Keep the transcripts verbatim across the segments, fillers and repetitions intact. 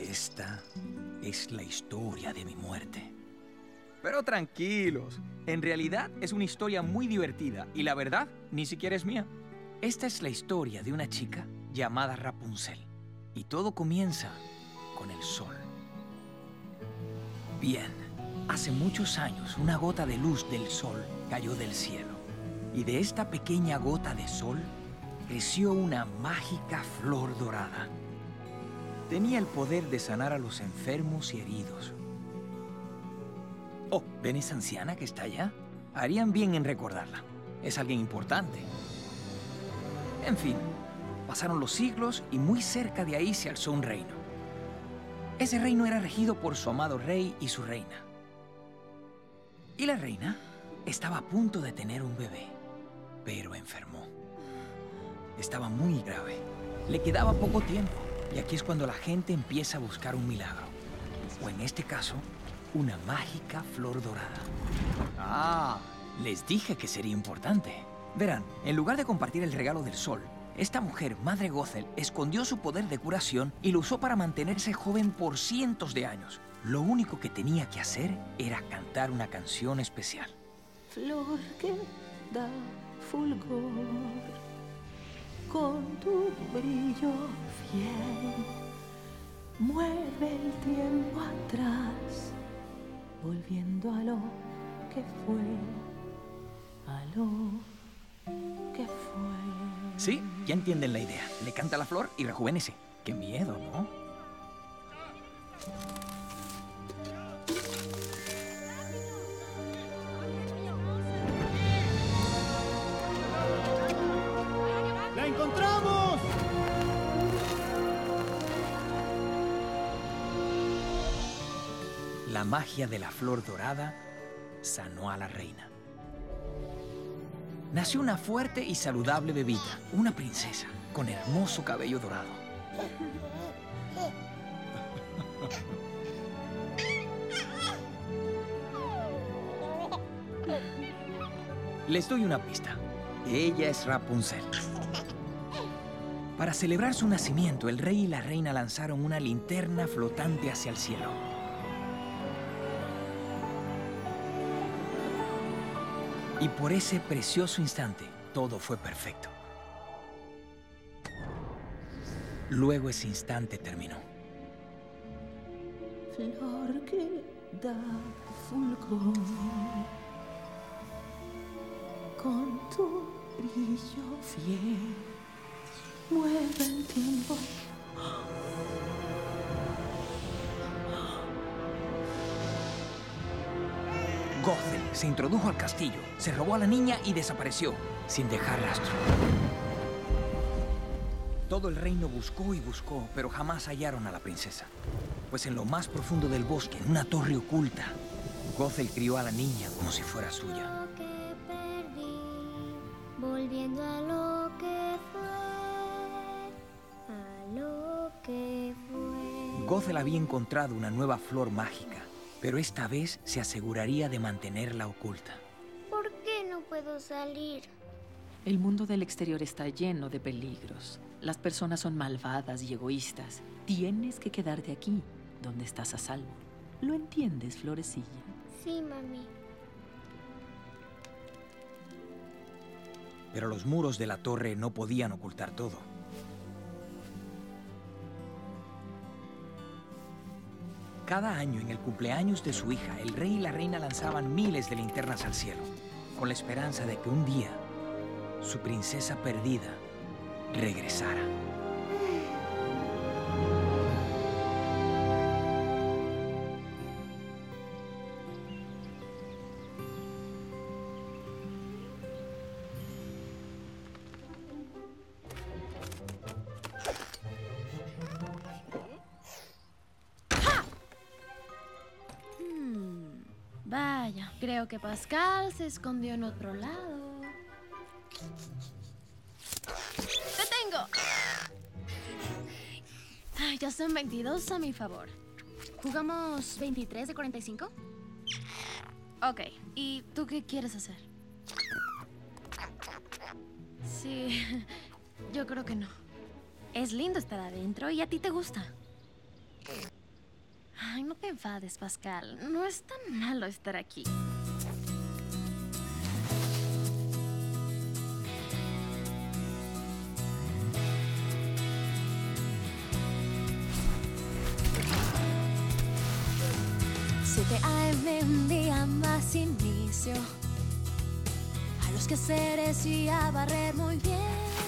Esta es la historia de mi muerte. Pero tranquilos, en realidad es una historia muy divertida y la verdad ni siquiera es mía. Esta es la historia de una chica llamada Rapunzel y todo comienza con el sol. Bien, hace muchos años una gota de luz del sol cayó del cielo y de esta pequeña gota de sol creció una mágica flor dorada. Tenía el poder de sanar a los enfermos y heridos. Oh, ¿ven esa anciana que está allá? Harían bien en recordarla. Es alguien importante. En fin, pasaron los siglos y muy cerca de ahí se alzó un reino. Ese reino era regido por su amado rey y su reina. Y la reina estaba a punto de tener un bebé, pero enfermó. Estaba muy grave. Le quedaba poco tiempo. Y aquí es cuando la gente empieza a buscar un milagro. O en este caso, una mágica flor dorada. Ah, les dije que sería importante. Verán, en lugar de compartir el regalo del sol, esta mujer, Madre Gothel, escondió su poder de curación y lo usó para mantenerse joven por cientos de años. Lo único que tenía que hacer era cantar una canción especial. Flor que da fulgor, con tu brillo fiel, mueve el tiempo atrás, volviendo a lo que fue, a lo que fue. Sí, ya entienden la idea. Le canta a la flor y rejuvenece. ¡Qué miedo!, ¿no? ¡La encontramos! La magia de la flor dorada sanó a la reina. Nació una fuerte y saludable bebita, una princesa, con hermoso cabello dorado. Les doy una pista. Ella es Rapunzel. Para celebrar su nacimiento, el rey y la reina lanzaron una linterna flotante hacia el cielo. Y por ese precioso instante, todo fue perfecto. Luego ese instante terminó. Flor que da fulgor, con tu brillo fiel, mueve el tiempo. Gothel se introdujo al castillo, se robó a la niña y desapareció, sin dejar rastro. Todo el reino buscó y buscó, pero jamás hallaron a la princesa. Pues en lo más profundo del bosque, en una torre oculta, Gothel crió a la niña como si fuera suya. Lo que perdí, volviendo a lo que fue, a lo que fue. Gothel había encontrado una nueva flor mágica, pero esta vez se aseguraría de mantenerla oculta. ¿Por qué no puedo salir? El mundo del exterior está lleno de peligros. Las personas son malvadas y egoístas. Tienes que quedarte aquí, donde estás a salvo. ¿Lo entiendes, florecilla? Sí, mami. Pero los muros de la torre no podían ocultar todo. Cada año, en el cumpleaños de su hija, el rey y la reina lanzaban miles de linternas al cielo, con la esperanza de que un día su princesa perdida regresara. Vaya, creo que Pascal se escondió en otro lado. ¡Te tengo! Ay, ya son veintidós a mi favor. ¿Jugamos veintitrés de cuarenta y cinco? Ok, ¿y tú qué quieres hacer? Sí, yo creo que no. Es lindo estar adentro y a ti te gusta. Ay, no te enfades, Pascal. No es tan malo estar aquí. siete a eme, un día más inicio a los quehaceres y a barrer muy bien.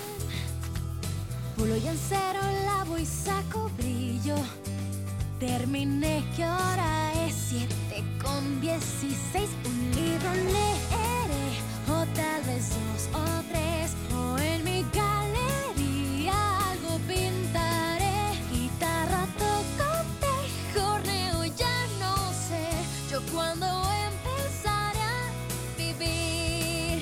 Pulo y encero, lavo y saco brillo. Terminé, ¿qué hora es? Siete con dieciséis. Un libro leeré, o tal vez dos o tres. O en mi galería algo pintaré. Guitarra toco, tejorneo, ya no sé yo cuándo empezaré a vivir.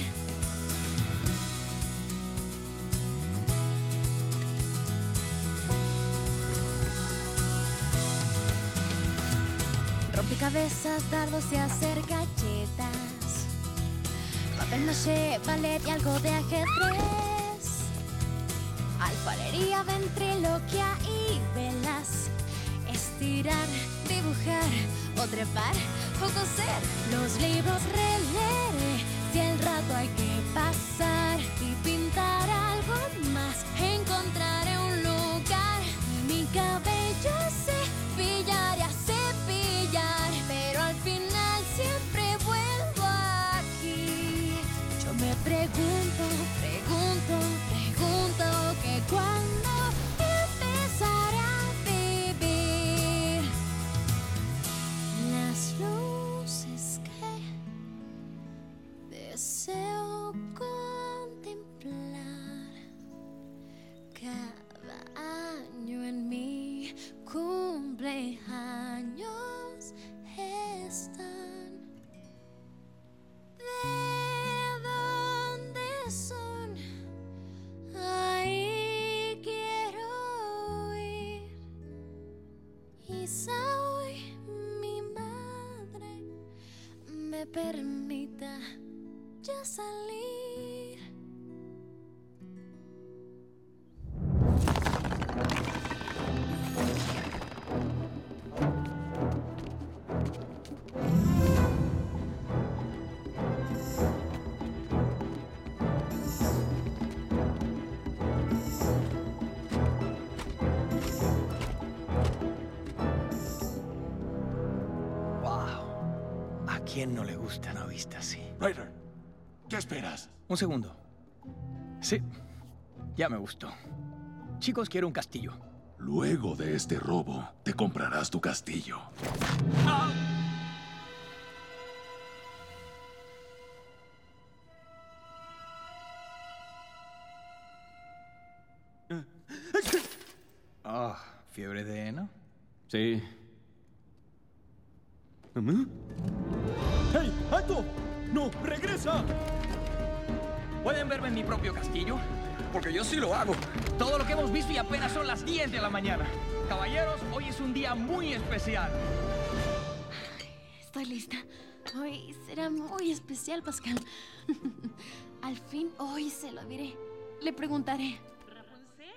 Rompecabezas, dardos y hacer galletas. Papel maché, ballet y algo de ajedrez. Alfarería, ventriloquia y velas. Estirar, dibujar o trepar o coser. Los libros releeré si el rato hay que pasar. Y pintar algo más. Encontraré un lugar. Y mi cabello cepillar y a cepillar. Pero al final siempre vuelvo aquí. Yo me pregunto, pregunto, pregunto que cuándo empezaré a vivir. Las luces que deseo contemplar cada año en mi cumpleaños están. ¿De dónde son? Ahí quiero ir. Quizá hoy mi madre me permita ya salir. Wow. ¿A quién no le gusta una vista así? Ryder, ¿qué esperas? Un segundo. Sí, ya me gustó. Chicos, quiero un castillo. Luego de este robo, te comprarás tu castillo. Ah, fiebre de heno. Sí. ¡Hey! ¡Alto! ¡No! ¡Regresa! ¿Pueden verme en mi propio castillo? Porque yo sí lo hago. Todo lo que hemos visto y apenas son las diez de la mañana. Caballeros, hoy es un día muy especial. Estoy lista. Hoy será muy especial, Pascal. Al fin, hoy se lo diré. Le preguntaré. Rapunzel,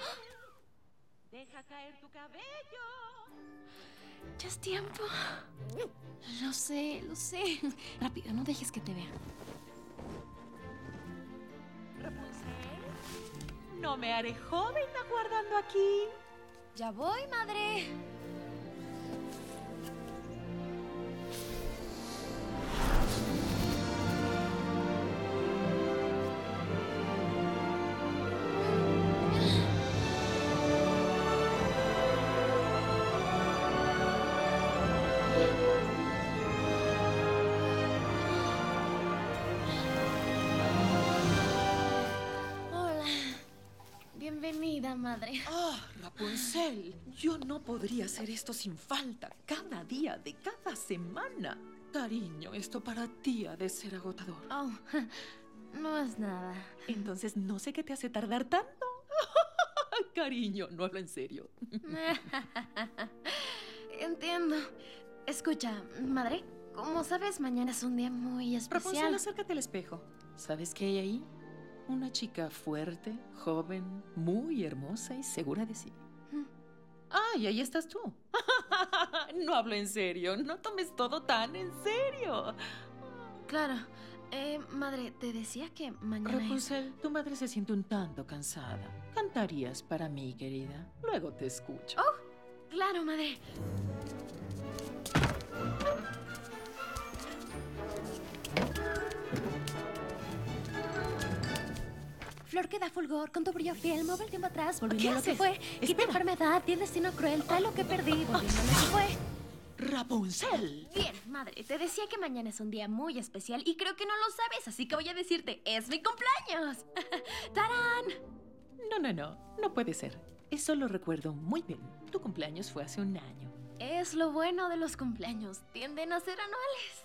deja caer tu cabello. Ya es tiempo. Lo sé, lo sé. Rápido, no dejes que te vea. Rapunzel, no me haré joven aguardando aquí. Ya voy, madre. Bienvenida, madre. Ah, Rapunzel, yo no podría hacer esto sin falta, cada día de cada semana. Cariño, esto para ti ha de ser agotador. Oh, no es nada. Entonces no sé qué te hace tardar tanto. Cariño, no hablo en serio. Entiendo. Escucha, madre, como sabes, mañana es un día muy especial. Rapunzel, acércate al espejo. ¿Sabes qué hay ahí? Una chica fuerte, joven, muy hermosa y segura de sí. Mm. Ah, y ahí estás tú. No hablo en serio. No tomes todo tan en serio. Claro. Eh, madre, te decía que mañana es... Rapunzel, tu madre se siente un tanto cansada. ¿Cantarías para mí, querida? Luego te escucho. Oh, claro, madre. Flor que da fulgor, con tu brillo fiel, mueve el tiempo atrás, volviendo ¿Qué a lo que haces? fue. Quita Espera. enfermedad, y el destino cruel, trae lo que perdí, volviendo a lo que fue. ¡Rapunzel! Bien, madre, te decía que mañana es un día muy especial y creo que no lo sabes, así que voy a decirte, es mi cumpleaños. ¡Tarán! No, no, no. No puede ser. Eso lo recuerdo muy bien. Tu cumpleaños fue hace un año. Es lo bueno de los cumpleaños, tienden a ser anuales.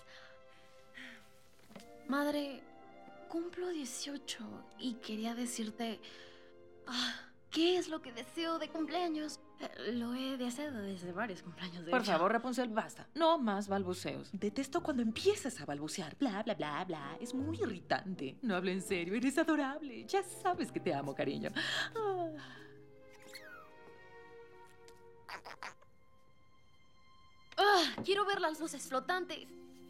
Madre, cumplo dieciocho y quería decirte... ah, ¿qué es lo que deseo de cumpleaños? Eh, Lo he deseado desde varios cumpleaños, de Por hecho. favor, Rapunzel, basta. No más balbuceos. Detesto cuando empiezas a balbucear. Bla, bla, bla, bla. Es muy irritante. No hablo en serio. Eres adorable. Ya sabes que te amo, cariño. Ah. Ah, quiero ver las luces flotantes.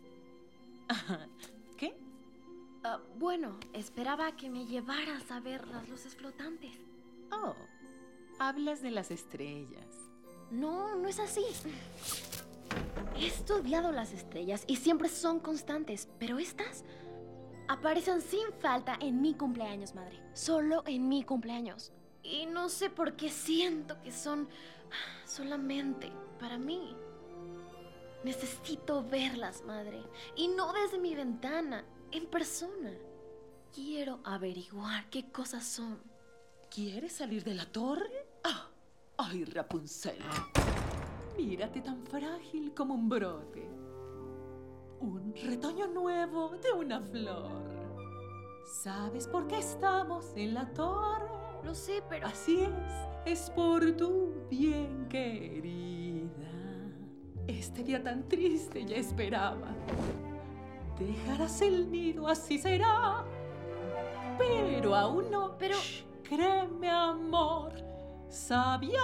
¿Qué? Ah, bueno, esperaba que me llevaras a ver las luces flotantes. Oh, hablas de las estrellas. No, no es así. He estudiado las estrellas y siempre son constantes, pero estas aparecen sin falta en mi cumpleaños, madre. Solo en mi cumpleaños. Y no sé por qué siento que son solamente para mí. Necesito verlas, madre. Y no desde mi ventana, en persona. Quiero averiguar qué cosas son. ¿Quieres salir de la torre? Ah, ¡ay, Rapunzel! Mírate tan frágil como un brote. Un retoño nuevo de una flor. ¿Sabes por qué estamos en la torre? Lo sé, pero... Así es, es por tu bien, querida. Este día tan triste ya esperaba. Dejarás el nido, así será. Pero aún no. Pero... Shh, créeme, amor. Sabías,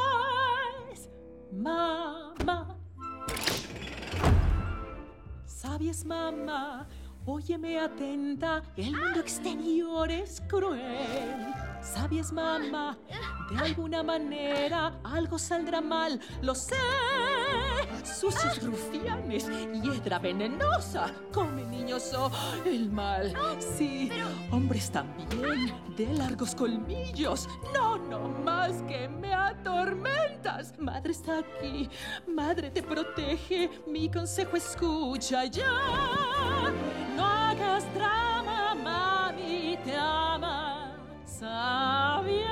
mamá. Sabías, mamá. Óyeme atenta, el mundo exterior es cruel. ¿Sabías, mamá? De alguna manera algo saldrá mal, lo sé. Sucios rufianes, hiedra venenosa, come niños o el mal. Sí, hombres también, de largos colmillos. No, no más que me atormentas. Madre está aquí, madre te protege, mi consejo escucha ya. No hagas drama, mami te ama. ¿Sabías,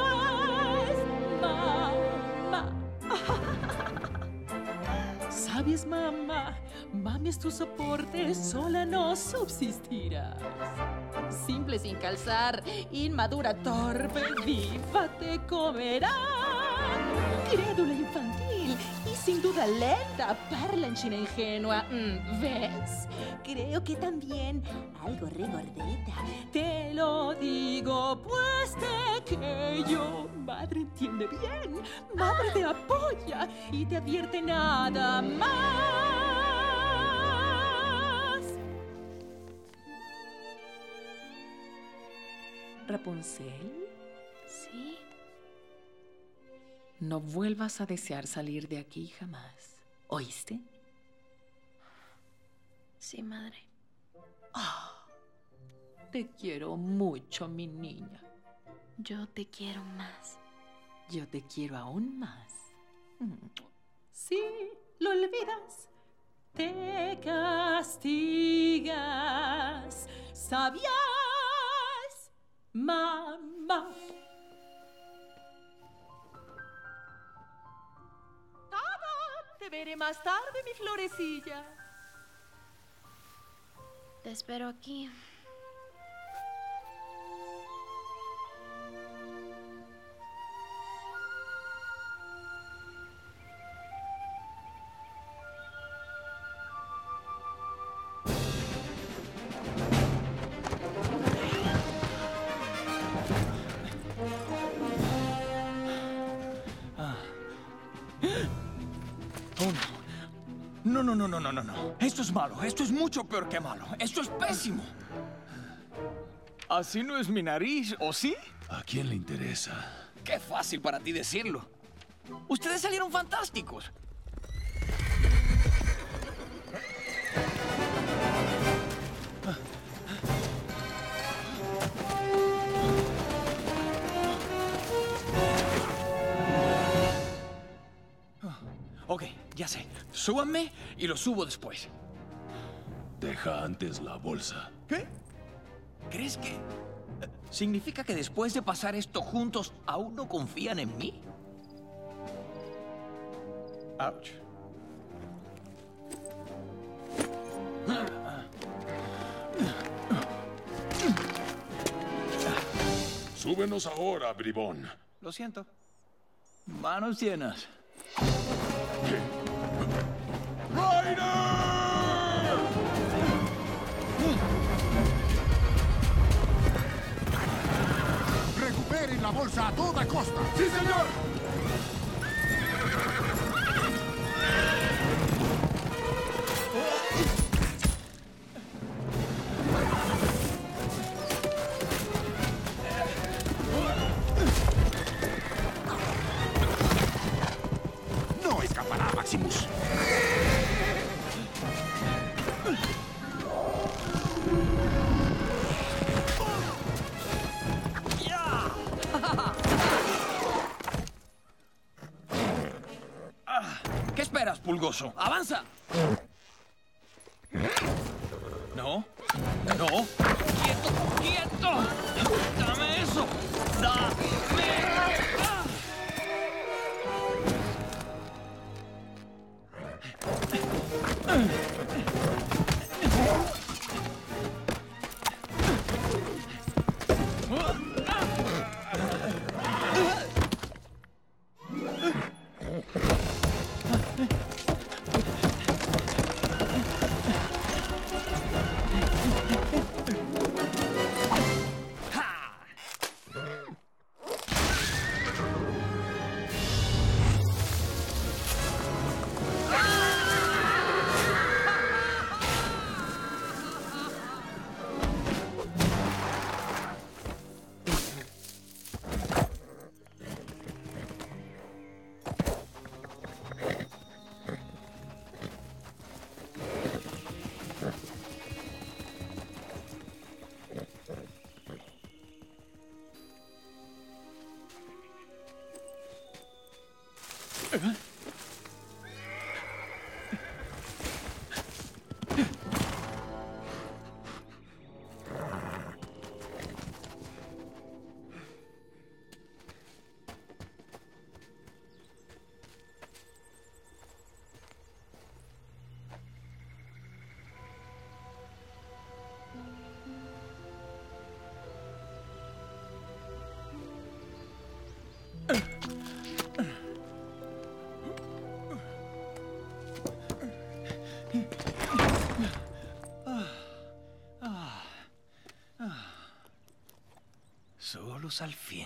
mamá? ¿Sabías, mamá? Mami es tu soporte, sola no subsistirás. Simple sin calzar, inmadura, torpe, viva te comerá. Crédula infantil y sin duda lenta, perla en china ingenua. Mm, ¿ves? Creo que también algo regordeta. Te lo digo, pues te que yo. Madre entiende bien, madre te apoya y te advierte nada más. Rapunzel, ¿Sí? no vuelvas a desear salir de aquí jamás. ¿Oíste? Sí, madre. Ah, te quiero mucho, mi niña. Yo te quiero más. Yo te quiero aún más. Mm. Si lo olvidas, te castigas. ¿Sabías, mamá? Te veré más tarde, mi florecilla. Te espero aquí. Oh, no. no, no, no, no, no, no, no. Esto es malo. Esto es mucho peor que malo. Esto es pésimo. Así no es mi nariz, ¿o sí? ¿A quién le interesa? Qué fácil para ti decirlo. Ustedes salieron fantásticos. Ok, ya sé. Súbanme y lo subo después. Deja antes la bolsa. ¿Qué? ¿Crees que eh, significa que después de pasar esto juntos aún no confían en mí? Ouch. Súbenos ahora, bribón. Lo siento. Manos llenas. ¡Recuperen la bolsa a toda costa! ¡Sí, señor! ¡No escapará, Maximus! ¿Qué esperas, Pulgoso? ¡Avanza! No. No. ¡Quieto! ¡Quieto! ¡Dame eso! ¡Dame! ¡Ah! Solos al fin.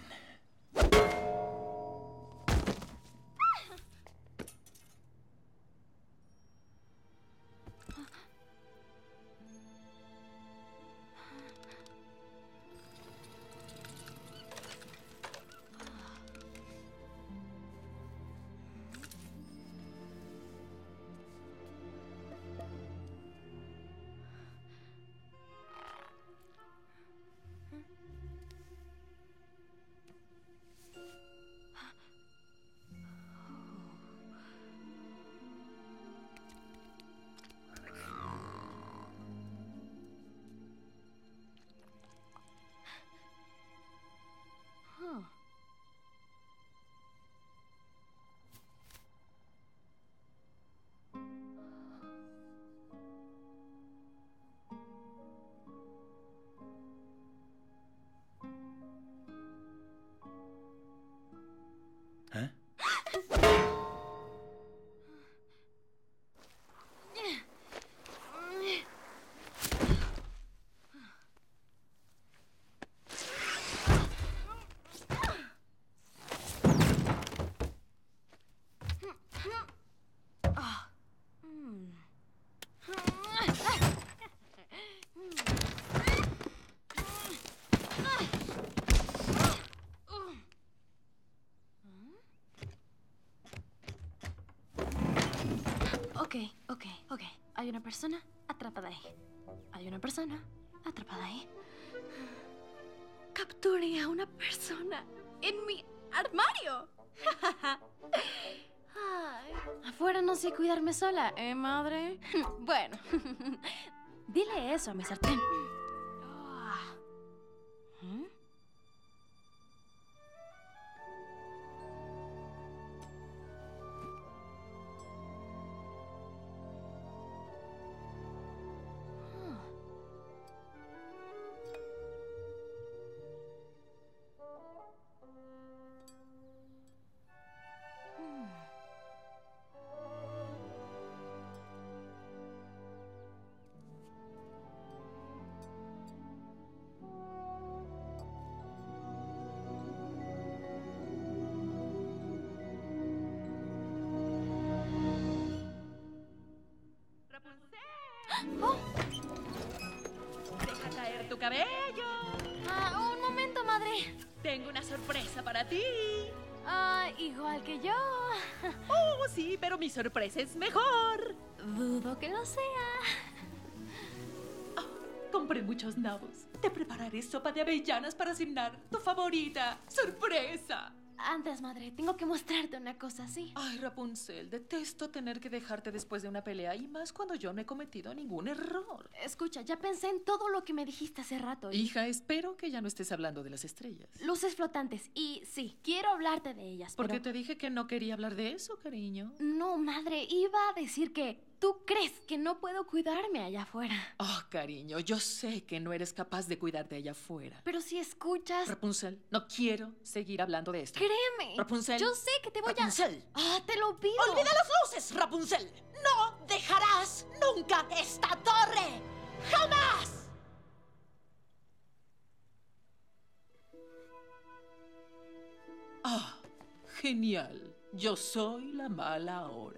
Hay una persona atrapada ahí. Hay una persona atrapada ahí. Capturé a una persona en mi armario. Ay, afuera no sé cuidarme sola, ¿eh, madre? Bueno, dile eso a mi sartén. ¿Mm? Oh. Deja caer tu cabello. Ah, un momento, madre. Tengo una sorpresa para ti. Ah, igual que yo. Oh, sí, pero mi sorpresa es mejor. Dudo que lo sea. Oh, compré muchos nabos. Te prepararé sopa de avellanas para cenar. Tu favorita. ¡Sorpresa! Antes, madre, tengo que mostrarte una cosa así. Ay, Rapunzel, detesto tener que dejarte después de una pelea y más cuando yo no he cometido ningún error. Escucha, ya pensé en todo lo que me dijiste hace rato. Y... Hija, espero que ya no estés hablando de las estrellas. Luces flotantes. Y sí, quiero hablarte de ellas, Porque pero... te dije que no quería hablar de eso, cariño. No, madre, iba a decir que tú crees que no puedo cuidarme allá afuera. Oh, cariño, yo sé que no eres capaz de cuidarte allá afuera. Pero si escuchas... Rapunzel, no quiero seguir hablando de esto. Créeme. Rapunzel. Yo sé que te voy Rapunzel. a... Ah, te lo pido. ¡Olvida las luces, Rapunzel! ¡No dejarás nunca esta torre! ¡Jamás! Ah, genial. Yo soy la mala ahora.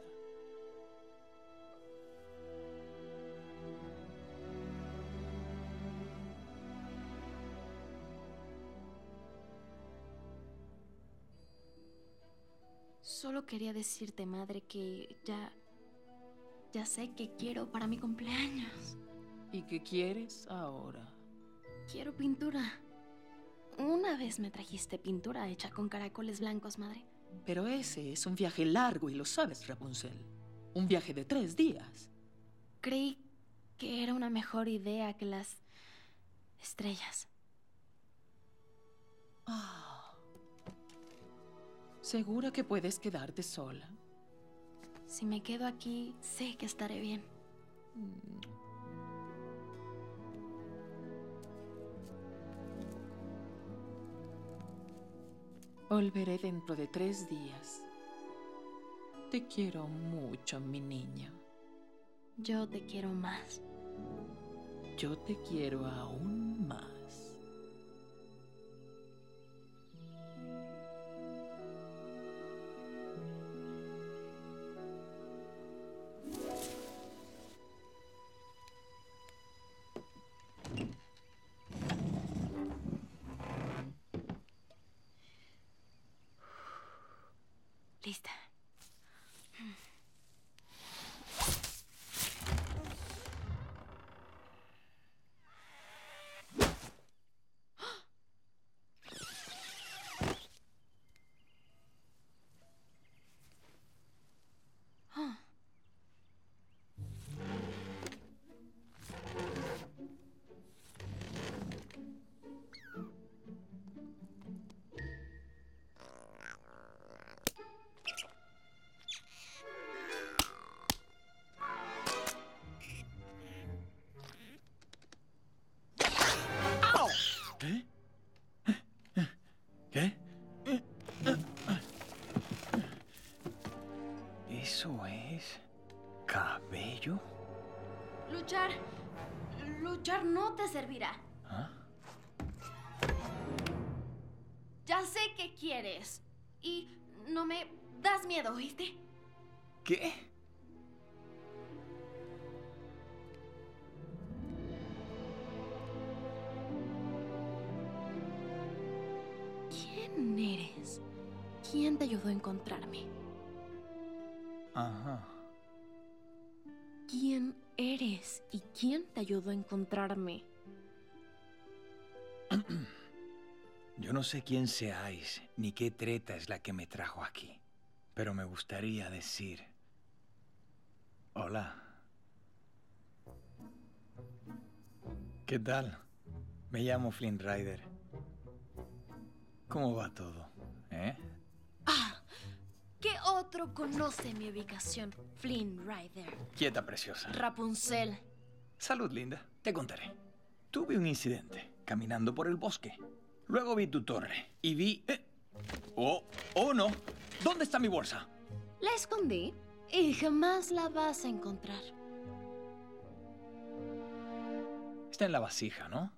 Solo quería decirte, madre, que ya... Ya sé que quiero para mi cumpleaños. ¿Y qué quieres ahora? Quiero pintura. Una vez me trajiste pintura hecha con caracoles blancos, madre. Pero ese es un viaje largo y lo sabes, Rapunzel. Un viaje de tres días. Creí que era una mejor idea que las estrellas. Ah. ¿Segura que puedes quedarte sola? Si me quedo aquí, sé que estaré bien. Mm. Volveré dentro de tres días. Te quiero mucho, mi niña. Yo te quiero más. Yo te quiero aún más. Lista. ¿Qué? ¿Qué? ¿Eso es cabello? Luchar. Luchar no te servirá. ¿Ah? Ya sé qué quieres. Y no me das miedo, ¿oíste? ¿Qué? ¿Quién eres? ¿Quién te ayudó a encontrarme? Ajá. ¿Quién eres y quién te ayudó a encontrarme? Yo no sé quién seáis, ni qué treta es la que me trajo aquí. Pero me gustaría decir... Hola. ¿Qué tal? Me llamo Flynn Rider. ¿Cómo va todo? ¿Eh? Ah, ¿qué otro conoce mi ubicación? Flynn Rider. Quieta, preciosa. Rapunzel. Salud, linda. Te contaré. Tuve un incidente caminando por el bosque. Luego vi tu torre y vi... Eh. Oh, oh no. ¿Dónde está mi bolsa? La escondí y jamás la vas a encontrar. Está en la vasija, ¿no?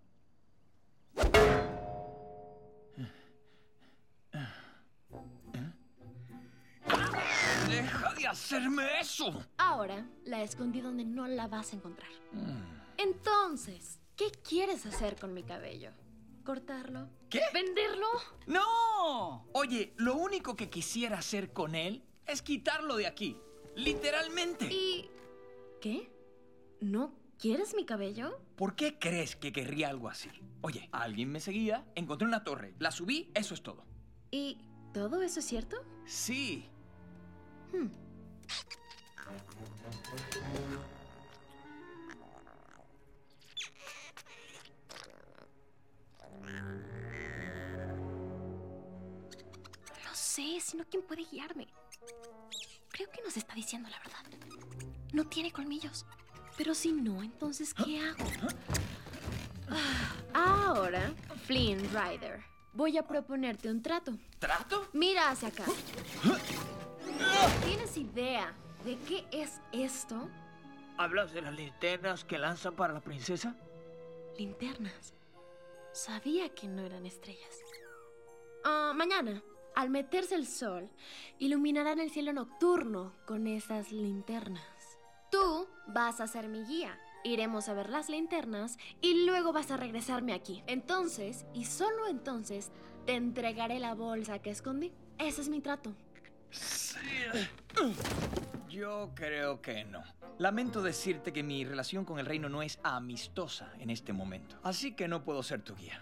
¡Deja de hacerme eso! Ahora la escondí donde no la vas a encontrar. Mm. Entonces, ¿qué quieres hacer con mi cabello? ¿Cortarlo? ¿Qué? ¿Venderlo? ¡No! Oye, lo único que quisiera hacer con él es quitarlo de aquí. Literalmente. ¿Y qué? ¿No quieres mi cabello? ¿Por qué crees que querría algo así? Oye, alguien me seguía, encontré una torre, la subí, eso es todo. ¿Y todo eso es cierto? Sí. Hmm. No sé, sino quién puede guiarme. Creo que nos está diciendo la verdad. No tiene colmillos. Pero si no, entonces ¿qué hago? Ah, ahora, Flynn Rider, voy a proponerte un trato. ¿Trato? Mira hacia acá. ¿Tienes idea de qué es esto? ¿Hablas de las linternas que lanzan para la princesa? Linternas. Sabía que no eran estrellas. Ah, mañana, al meterse el sol, iluminarán el cielo nocturno con esas linternas. Tú vas a ser mi guía. Iremos a ver las linternas y luego vas a regresarme aquí. Entonces, y solo entonces, te entregaré la bolsa que escondí. Ese es mi trato. Yo creo que no. Lamento decirte que mi relación con el reino no es amistosa en este momento. Así que no puedo ser tu guía.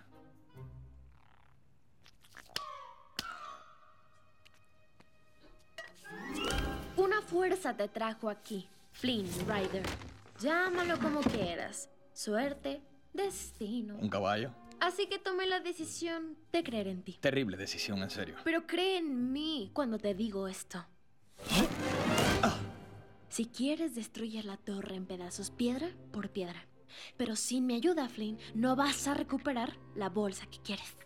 Una fuerza te trajo aquí, Flynn Rider. Llámalo como quieras. Suerte, destino. ¿Un caballo? Así que tomé la decisión de creer en ti. Terrible decisión, en serio. Pero cree en mí cuando te digo esto. Si quieres destruir la torre en pedazos, piedra por piedra. Pero sin mi ayuda, Flynn, no vas a recuperar la bolsa que quieres.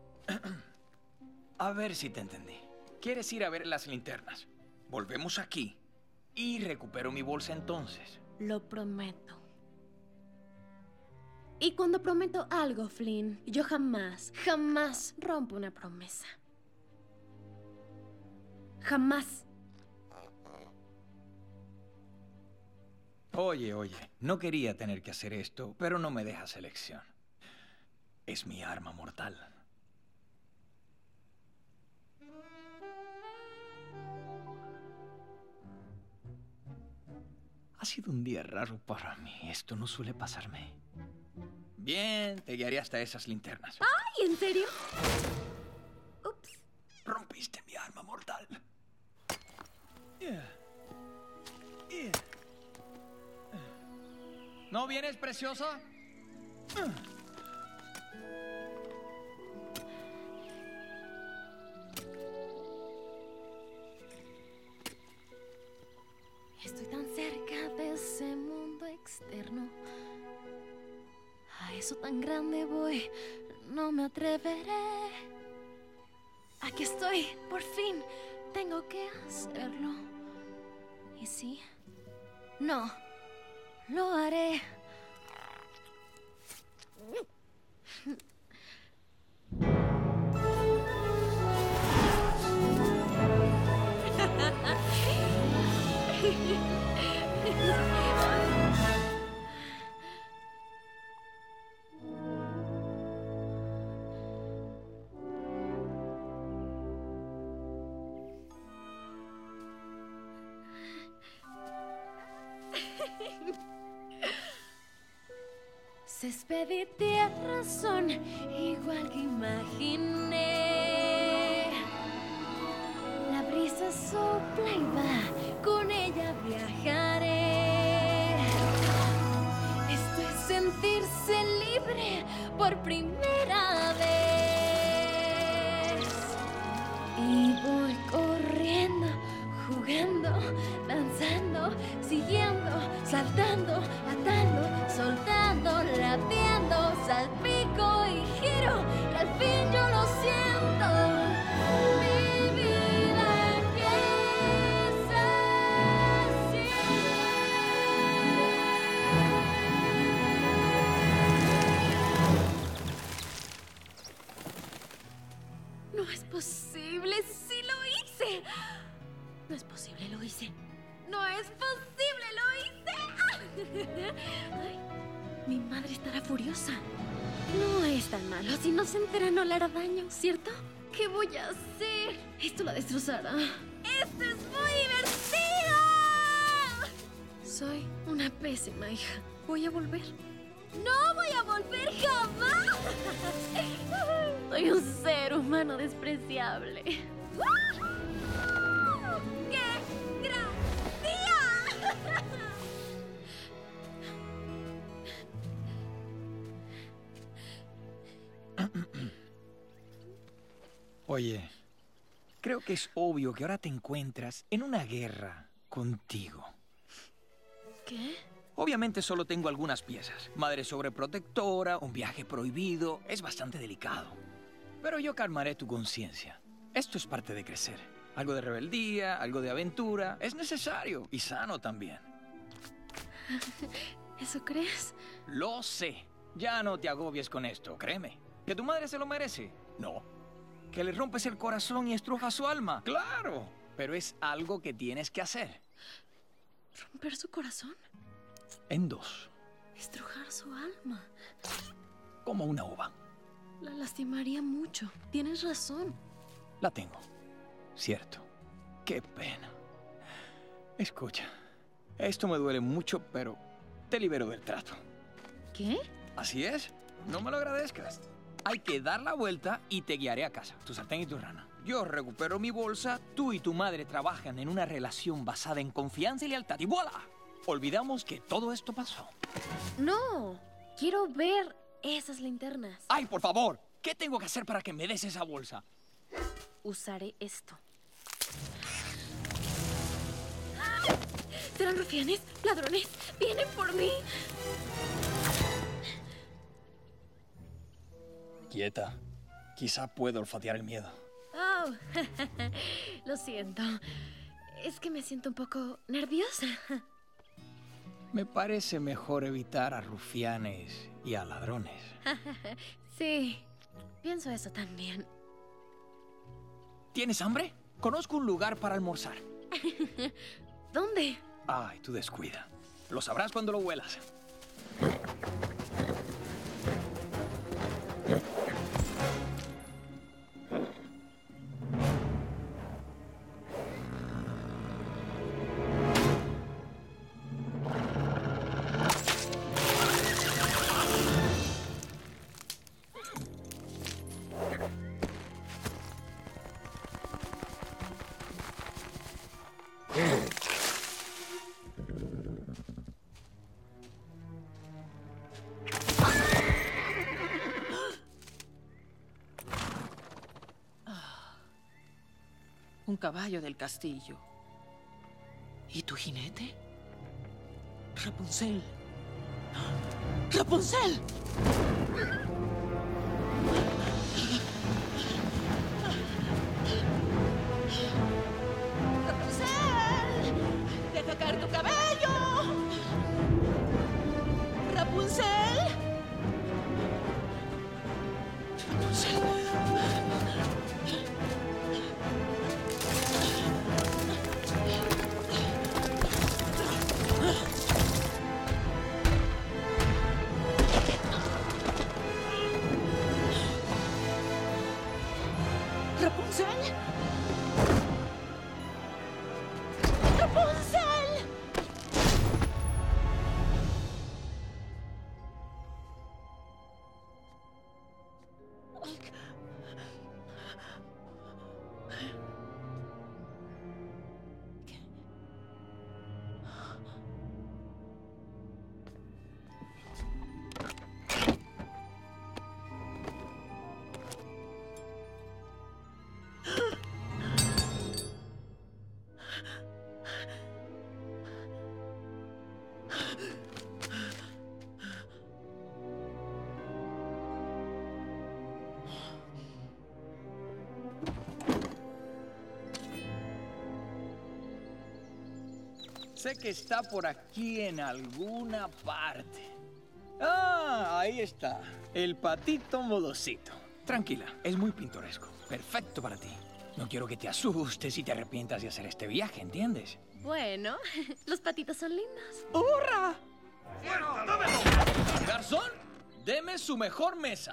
A ver si te entendí. ¿Quieres ir a ver las linternas? Volvemos aquí y recupero mi bolsa entonces. Lo prometo. Y cuando prometo algo, Flynn, yo jamás, jamás rompo una promesa. Jamás. Oye, oye, no quería tener que hacer esto, pero no me dejas elección. Es mi arma mortal. Ha sido un día raro para mí. Esto no suele pasarme. Bien, te guiaré hasta esas linternas. ¡Ay! ¿En serio? Ups. Rompiste mi arma mortal. Yeah. Yeah. ¿No vienes, preciosa? Estoy tan cerca de ese mundo externo. A eso tan grande voy, no me atreveré. Aquí estoy, por fin. Tengo que hacerlo. ¿Y sí? No, lo haré. Césped, tienes razón, igual que imaginé. La brisa sopla y va, con ella viajaré. Esto es sentirse libre por primera vez. Y voy corriendo, jugando, danzando, siguiendo, saltando, atando, soltando, latiendo, salpico y giro, y al fin yo lo siento. Mi vida empieza así. No es posible, sí lo hice. No es posible, lo hice. No es posible, lo hice. Ay, mi madre estará furiosa. No es tan malo. Si no se entera, no le hará daño, ¿cierto? ¿Qué voy a hacer? Esto la destrozará. ¡Esto es muy divertido! Soy una pésima hija. ¿Voy a volver? ¡No voy a volver jamás! Soy un ser humano despreciable. ¡Qué gran día! Oye, creo que es obvio que ahora te encuentras en una guerra contigo. ¿Qué? Obviamente solo tengo algunas piezas. Madre sobreprotectora, un viaje prohibido. Es bastante delicado. Pero yo calmaré tu conciencia. Esto es parte de crecer. Algo de rebeldía, algo de aventura. Es necesario y sano también. ¿Eso crees? Lo sé. Ya no te agobies con esto, créeme. ¿Que tu madre se lo merece? No. ¿Que le rompes el corazón y estrujas su alma? ¡Claro! Pero es algo que tienes que hacer. ¿Romper su corazón? En dos. Estrujar su alma. Como una uva. La lastimaría mucho. Tienes razón. La tengo. Cierto. Qué pena. Escucha. Esto me duele mucho, pero te libero del trato. ¿Qué? Así es. No me lo agradezcas. Hay que dar la vuelta y te guiaré a casa. Tu sartén y tu rana. Yo recupero mi bolsa, tú y tu madre trabajan en una relación basada en confianza y lealtad. ¡Y voilà! Olvidamos que todo esto pasó. No. Quiero ver esas linternas. ¡Ay, por favor! ¿Qué tengo que hacer para que me des esa bolsa? Usaré esto. ¿Serán rufianes? ¿Ladrones? ¡Vienen por mí! Quieta. Quizá puedo olfatear el miedo. Oh, lo siento. Es que me siento un poco nerviosa. Me parece mejor evitar a rufianes y a ladrones. Sí, pienso eso también. ¿Tienes hambre? Conozco un lugar para almorzar. ¿Dónde? Ay, tú descuida. Lo sabrás cuando lo huelas. Un caballo del castillo. ¿Y tu jinete? Rapunzel. ¡Rapunzel! ¡Rapunzel! ¡Deja caer tu cabello! ¡Rapunzel! ¡Rapunzel! ¿Rapunzel? ¡Rapunzel! Sé que está por aquí en alguna parte. Ah, ahí está. El patito modosito. Tranquila, es muy pintoresco. Perfecto para ti. No quiero que te asustes y te arrepientas de hacer este viaje, ¿entiendes? Bueno, los patitos son lindos. ¡Hurra! Garzón, deme su mejor mesa.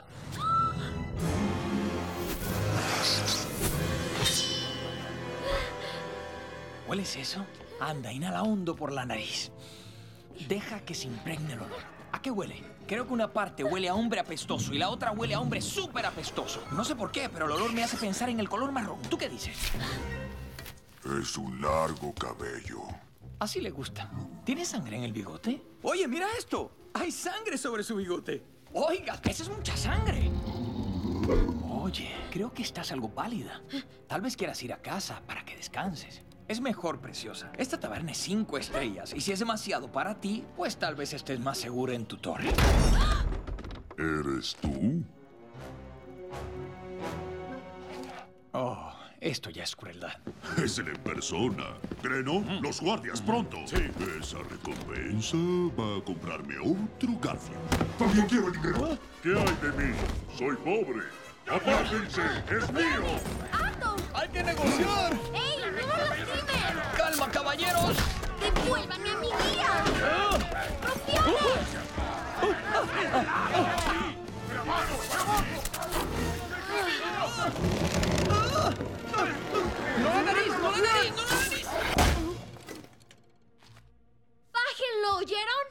¿Hueles eso? Anda, inhala hondo por la nariz. Deja que se impregne el olor. ¿A qué huele? Creo que una parte huele a hombre apestoso y la otra huele a hombre súper apestoso. No sé por qué, pero el olor me hace pensar en el color marrón. ¿Tú qué dices? Es un largo cabello. Así le gusta. ¿Tiene sangre en el bigote? Oye, mira esto. Hay sangre sobre su bigote. Oiga, esa es mucha sangre. Oye, creo que estás algo pálida. Tal vez quieras ir a casa para que descanses. Es mejor, preciosa. Esta taberna es cinco estrellas. Y si es demasiado para ti, pues tal vez estés más segura en tu torre. ¿Eres tú? Oh, esto ya es crueldad. Es él en persona. ¿Greno? Los guardias, pronto. Sí. Esa recompensa va a comprarme otro Garfield. También quiero dinero. ¿Qué hay de mí? Soy pobre. ¡Apártense! ¡Es mío! ¡Alto! ¡Hay que negociar! ¡Ey, no lo lastimen! ¡Calma, caballeros! ¡Devuélvanme a mi guía! ¡Rufianes! ¡No la nariz! ¡No la nariz! ¡No la nariz! ¡Bájenlo! ¿Oyeron?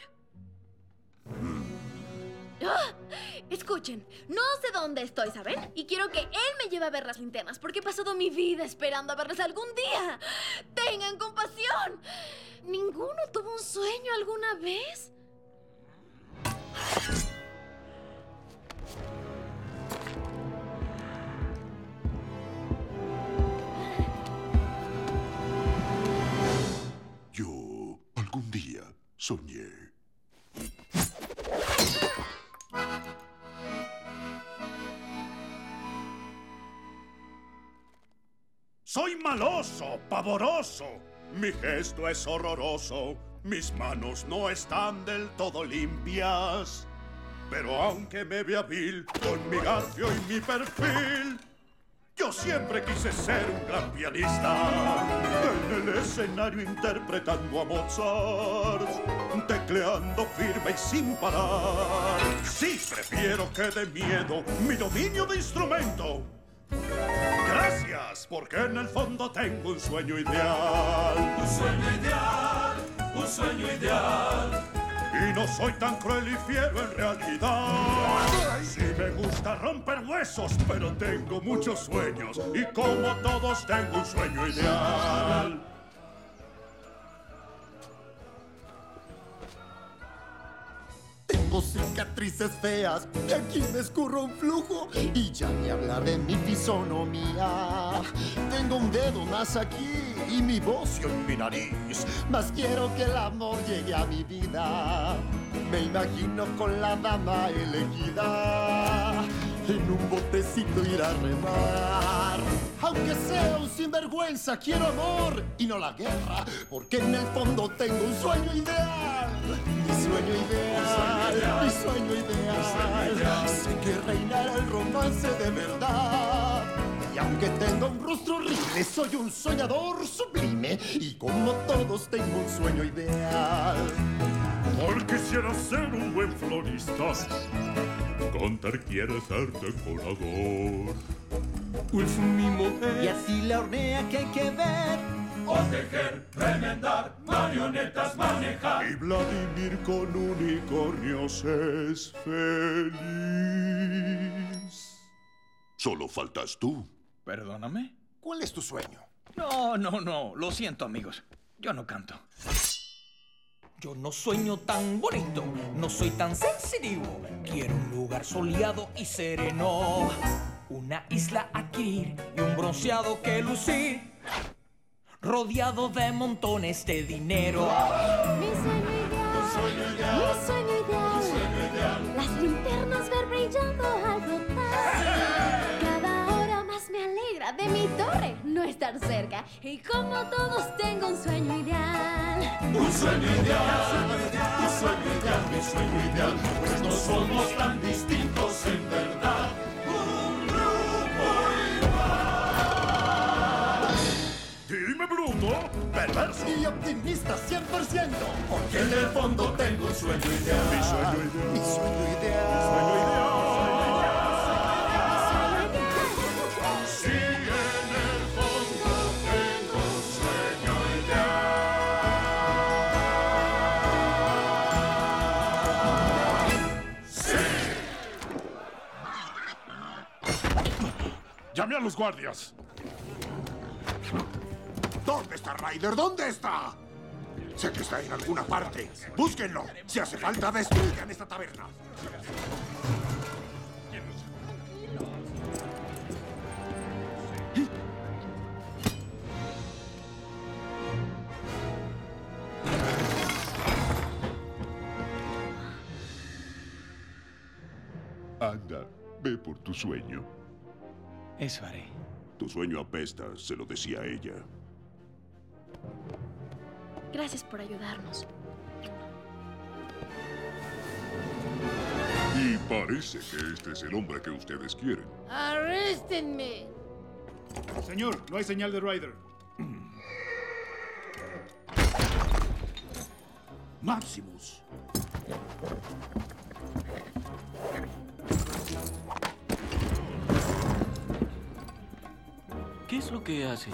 ¡Ah! Escuchen, no sé dónde estoy, ¿saben? Y quiero que él me lleve a ver las linternas, porque he pasado mi vida esperando a verles algún día. ¡Tengan compasión! ¿Ninguno tuvo un sueño alguna vez? Yo algún día soñé. Soy maloso, pavoroso. Mi gesto es horroroso. Mis manos no están del todo limpias. Pero aunque me vea vil con mi garfio y mi perfil, yo siempre quise ser un gran pianista. En el escenario interpretando a Mozart, tecleando firme y sin parar. Sí, prefiero que de miedo mi dominio de instrumento. Gracias, porque en el fondo tengo un sueño ideal. Un sueño ideal, un sueño ideal. Y no soy tan cruel y fiero en realidad. Sí me gusta romper huesos, pero tengo muchos sueños. Y como todos tengo un sueño ideal. Tengo cicatrices feas, y aquí me escurro un flujo. Y ya ni hablar de mi fisonomía. Tengo un dedo más aquí y mi voz y en mi nariz. Mas quiero que el amor llegue a mi vida. Me imagino con la dama elegida, en un botecito ir a remar. Aunque sea un sinvergüenza, quiero amor y no la guerra, porque en el fondo tengo un sueño ideal. Mi sueño ideal, mi sueño ideal. Sé que reinará el romance de verdad. Y aunque tenga un rostro horrible, soy un soñador sublime. Y como todos tengo un sueño ideal. Por quisiera ser un buen florista. Contar quiere ser decorador. Pues mi mujer. Y así la hornea que hay que ver. O tejer, remendar, marionetas manejar. Y Vladimir con unicornios es feliz. Solo faltas tú. ¿Perdóname? ¿Cuál es tu sueño? No, no, no. Lo siento, amigos. Yo no canto. Yo no sueño tan bonito, no soy tan sensitivo. Quiero un lugar soleado y sereno, una isla a adquirir y un bronceado que lucir, rodeado de montones de dinero. Mi sueño ideal, mi sueño ideal, las linternas ver brillando al brotar. Cada hora más me alegra fuera de mi torre, no estar cerca. Y como todos tengo un sueño ideal. Un sueño ideal, un sueño ideal, mi sueño ideal, pues no somos tan distintos en verdad. Un grupo igual. Dime, bruto, perverso y optimista cien por ciento. Porque en el fondo tengo un sueño ideal. Mi sueño ideal. Mi sueño ideal. Mi sueño ideal. Sí, en el fondo tengo un sueño ideal. Sí. Llame a los guardias. ¿Dónde está Ryder? ¿Dónde está? Sé que está en alguna parte. ¡Búsquenlo! Si hace falta, destruyan esta taberna. Anda, ve por tu sueño. Eso haré. Tu sueño apesta, se lo decía ella. Gracias por ayudarnos. Y parece que este es el hombre que ustedes quieren. ¡Arréstenme! Señor, no hay señal de Ryder. Maximus. ¿Qué es lo que hace?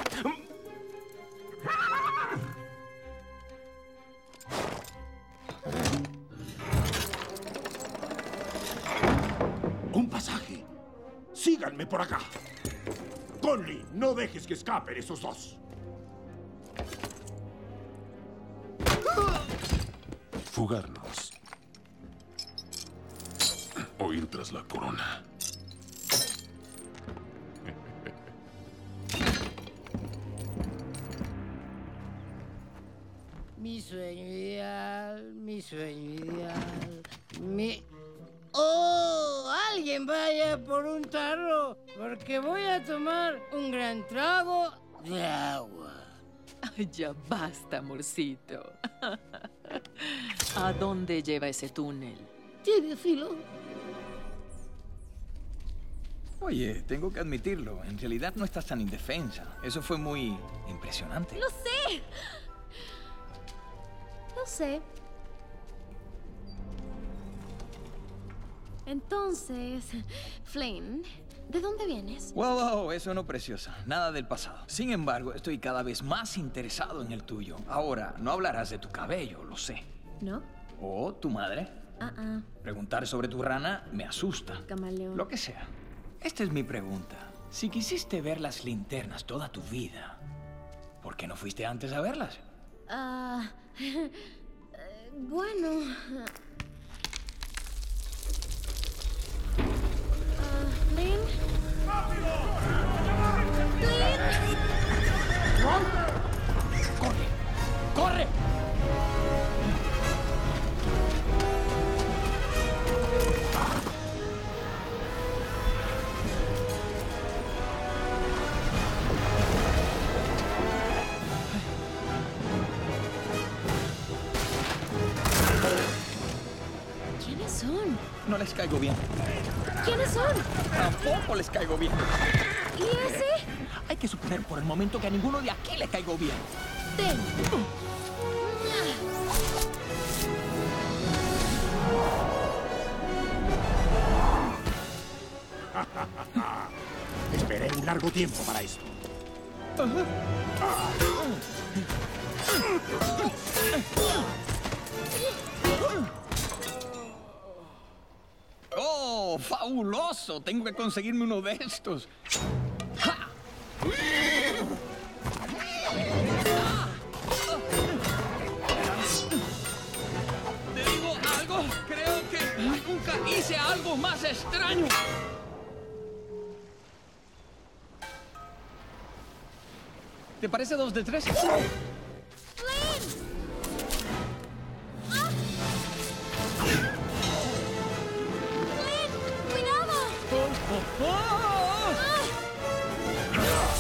Un pasaje. Síganme por acá. Conley, no dejes que escapen esos dos. Fugarlos. O ir tras la corona. Mi sueño ideal, mi sueño ideal, mi... ¡Oh! ¡Alguien vaya por un tarro! Porque voy a tomar un gran trago de agua. Ay, ya basta, amorcito. ¿A dónde lleva ese túnel? ¿Tiene filo? Oye, tengo que admitirlo. En realidad no estás tan indefensa. Eso fue muy impresionante. ¡Lo sé! Lo sé. Entonces, Flynn, ¿de dónde vienes? Wow, wow, eso no, preciosa. Nada del pasado. Sin embargo, estoy cada vez más interesado en el tuyo. Ahora, no hablarás de tu cabello, lo sé. ¿No? ¿O tu madre? Ah, ah. Preguntar sobre tu rana me asusta. Camaleón. Lo que sea. Esta es mi pregunta. Si quisiste ver las linternas toda tu vida, ¿por qué no fuiste antes a verlas? Ah... bueno... ¿Flynn? ¡Flynn! ¡Corre! ¡Corre! ¿Quiénes son? No les caigo bien. ¿Quiénes son? Tampoco les caigo bien. ¿Y ese? Hay que suponer por el momento que a ninguno de aquí le caigo bien. Ten. Esperé un largo tiempo para esto. ¡Oh, fabuloso! Tengo que conseguirme uno de estos. ¡Ja! ¿Te digo algo? Creo que nunca hice algo más extraño. ¿Te parece dos de tres? ¡Cuidado! ¡Oh, oh, oh!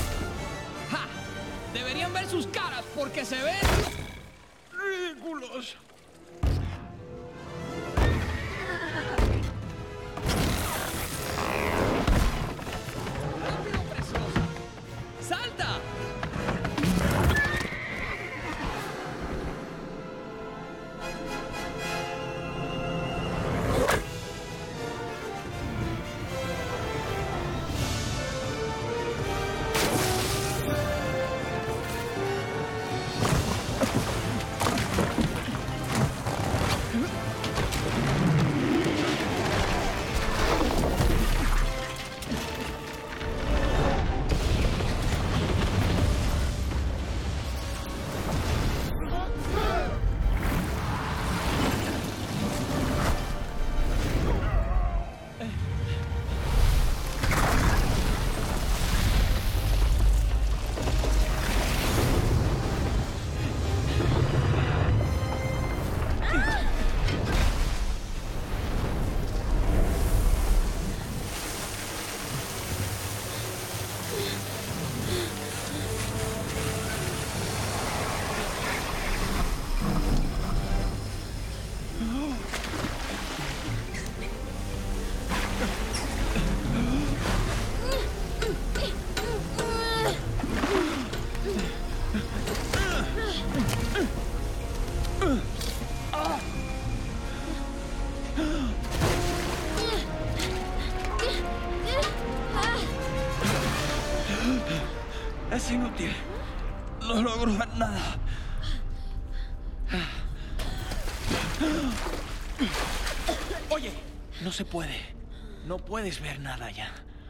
Deberían ver sus caras porque se ven ridículos. ¡Rápido, preciosa! ¡Salta! Es inútil. No logro ver nada. Oye, no se puede. No puedes ver nada ya.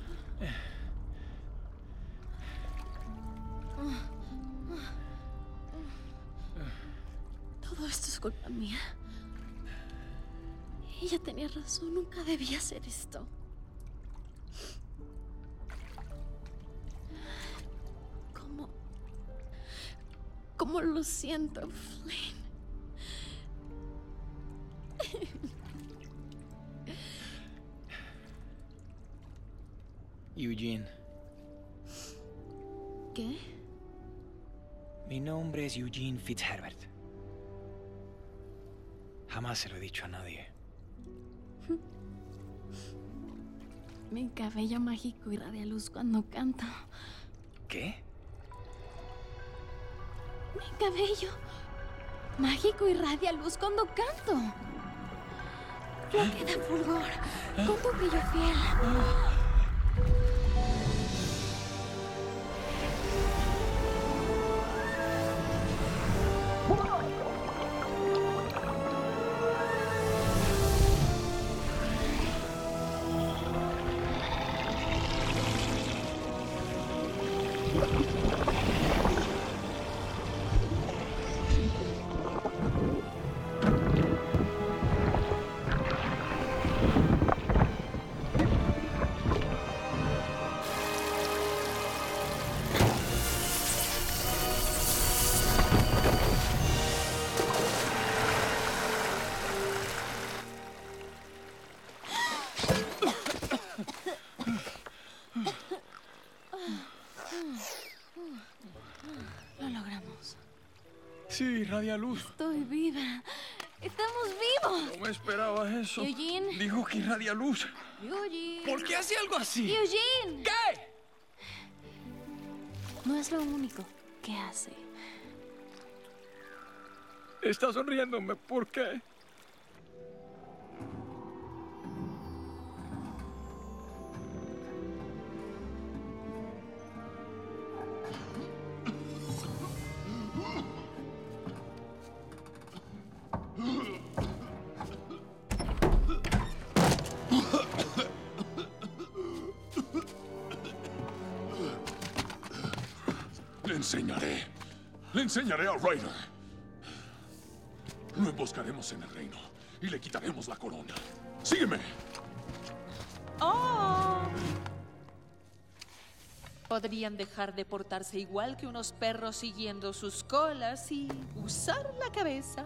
Todo esto es culpa mía. Ella tenía razón, nunca debía hacer esto. ¿Cómo? ¿Cómo lo siento, Flynn? Eugene. ¿Qué? Mi nombre es Eugene Fitzherbert. Jamás se lo he dicho a nadie. Mi cabello mágico irradia luz cuando canto. ¿Qué? Mi cabello mágico irradia luz cuando canto. Flaquea de fulgor con tu brillo fiel. Lo logramos. Sí, radia luz. Estoy viva. ¡Estamos vivos! No me esperaba eso. Eugene. Dijo que irradia luz. Eugene. ¿Por qué hace algo así? Eugene. ¿Qué? No es lo único que hace. Está sonriéndome. ¿Por qué? Le enseñaré. Le enseñaré a Ryder. Lo emboscaremos en el reino y le quitaremos la corona. ¡Sígueme! ¡Oh! Podrían dejar de portarse igual que unos perros siguiendo sus colas y usar la cabeza.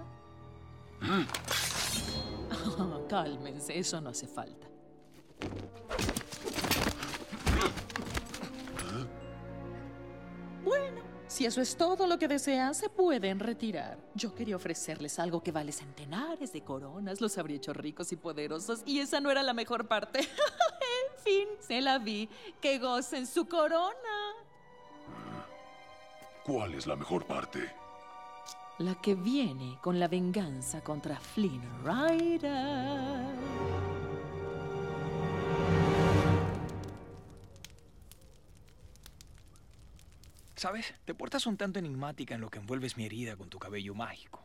Oh, cálmense, eso no hace falta. Bueno, Si eso es todo lo que desean, se pueden retirar. Yo quería ofrecerles algo que vale centenares de coronas, los habría hecho ricos y poderosos, y esa no era la mejor parte. En fin, se la vi. Que gocen su corona. ¿Cuál es la mejor parte? La que viene con la venganza contra Flynn Rider. ¿Sabes? Te portas un tanto enigmática en lo que envuelves mi herida con tu cabello mágico.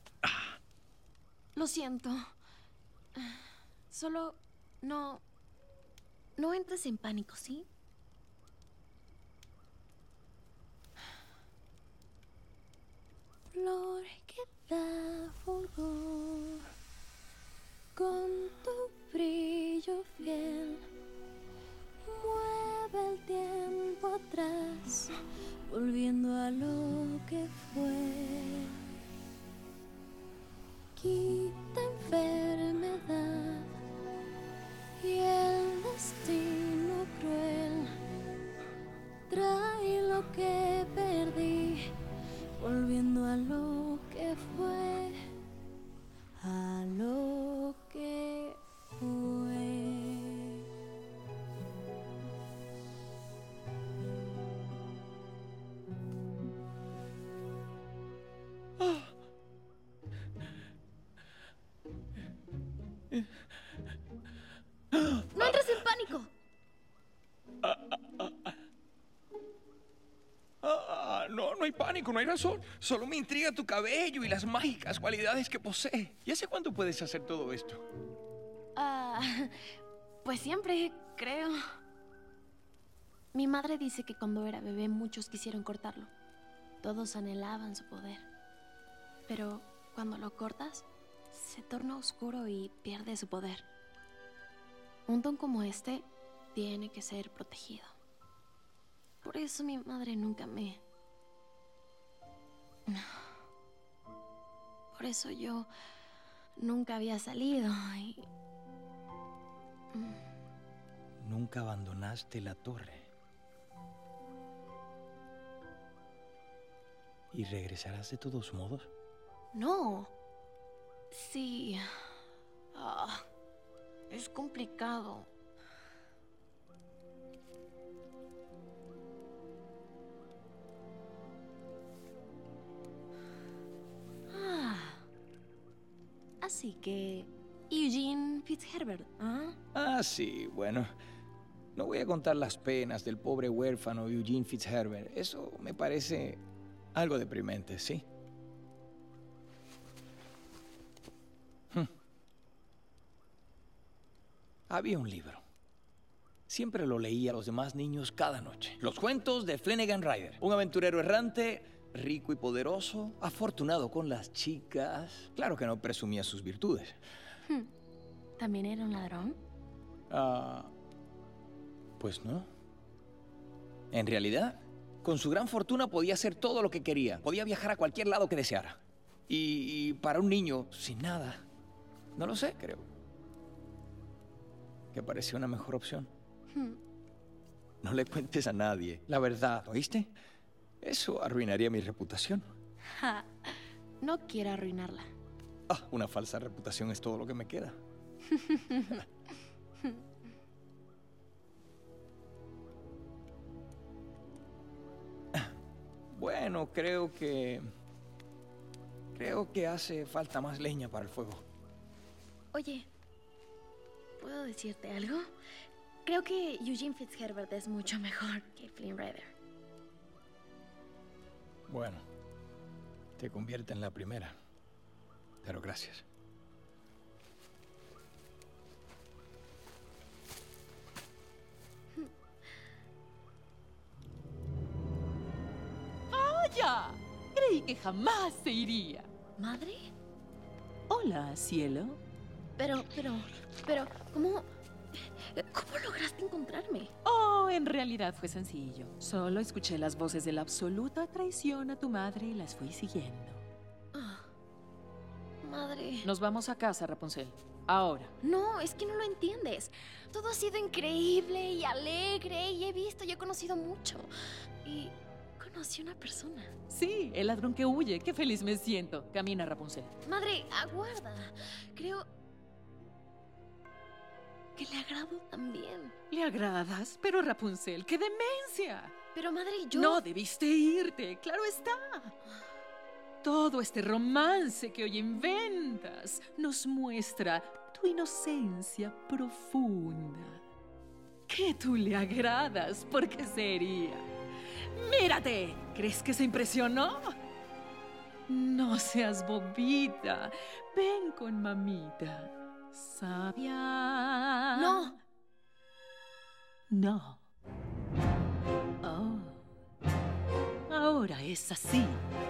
Lo siento. Solo no... No entres en pánico, ¿sí? Flor que da fulgor con tu brillo fiel, mueve el tiempo atrás, volviendo a lo que fue. Quita enfermedad y el destino cruel trae lo que perdí, volviendo a lo que fue, a lo que fue. ¡No entres en pánico! Ah, no, no hay pánico, no hay razón. Solo me intriga tu cabello y las mágicas cualidades que posee. ¿Y hace cuánto puedes hacer todo esto? Ah, pues siempre, creo. Mi madre dice que cuando era bebé muchos quisieron cortarlo. Todos anhelaban su poder. Pero cuando lo cortas, se torna oscuro y pierde su poder. Un don como este tiene que ser protegido. Por eso mi madre nunca me... Por eso yo nunca había salido y... Nunca abandonaste la torre. ¿Y regresarás de todos modos? No. Sí. Ah, es complicado. Ah. Así que... Eugene Fitzherbert, ¿ah? Ah, sí, bueno. No voy a contar las penas del pobre huérfano Eugene Fitzherbert. Eso me parece algo deprimente, ¿sí? Hm. Había un libro. Siempre lo leía a los demás niños cada noche. Los cuentos de Flanagan Ryder. Un aventurero errante, rico y poderoso, afortunado con las chicas. Claro que no presumía sus virtudes. ¿También era un ladrón? Ah, pues no. En realidad, con su gran fortuna podía hacer todo lo que quería. Podía viajar a cualquier lado que deseara. Y, y para un niño sin nada, no lo sé, creo que parecía una mejor opción. Hmm. No le cuentes a nadie la verdad, ¿oíste? Eso arruinaría mi reputación. Ja, no quiero arruinarla. Ah, una falsa reputación es todo lo que me queda. Bueno, creo que... Creo que hace falta más leña para el fuego. Oye, ¿puedo decirte algo? Creo que Eugene Fitzherbert es mucho mejor que Flynn Rider. Bueno, te convierte en la primera. Pero gracias. ¡Vaya! Creí que jamás se iría. ¿Madre? Hola, cielo. Pero, pero, pero, ¿cómo... ¿Cómo lograste encontrarme? Oh, en realidad fue sencillo. Solo escuché las voces de la absoluta traición a tu madre y las fui siguiendo. Oh, madre... Nos vamos a casa, Rapunzel. Ahora. No, es que no lo entiendes. Todo ha sido increíble y alegre y he visto y he conocido mucho. Y conocí a una persona. Sí, el ladrón que huye. Qué feliz me siento. Camina, Rapunzel. Madre, aguarda. Creo que le agrado también. Le agradas, pero Rapunzel, ¡qué demencia! Pero madre, yo... No debiste irte, claro está. Todo este romance que hoy inventas nos muestra tu inocencia profunda. Que tú le agradas, ¿por qué sería? ¡Mírate! ¿Crees que se impresionó? No seas bobita. Ven con mamita. Sabia. No. No. Oh. Ahora es así.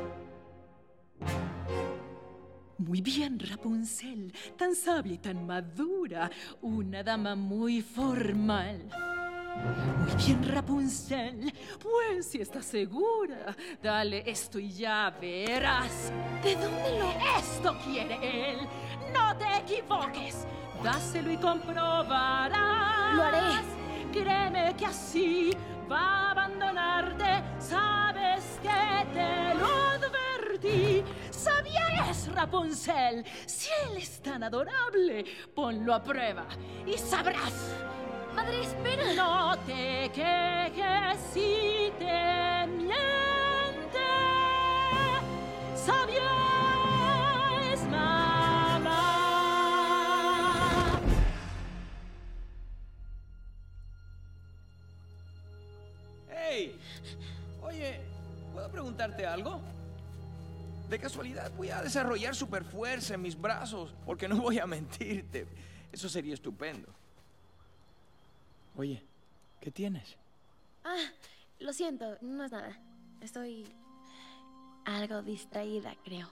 Muy bien, Rapunzel, tan sabia y tan madura, una dama muy formal. Muy bien, Rapunzel, pues si estás segura, dale esto y ya verás. ¿De dónde lo...? Esto quiere él, no te equivoques, dáselo y comprobarás. Lo haré. Créeme que así va a abandonarte, sabes que te lo advertí. Sabía es, Rapunzel, si él es tan adorable, ponlo a prueba y sabrás. Madre, espera. No te quejes si te miente. Sabia es, mamá. ¡Hey! Oye, ¿puedo preguntarte algo? De casualidad voy a desarrollar superfuerza en mis brazos, porque no voy a mentirte. Eso sería estupendo. Oye, ¿qué tienes? Ah, lo siento, no es nada. Estoy algo distraída, creo.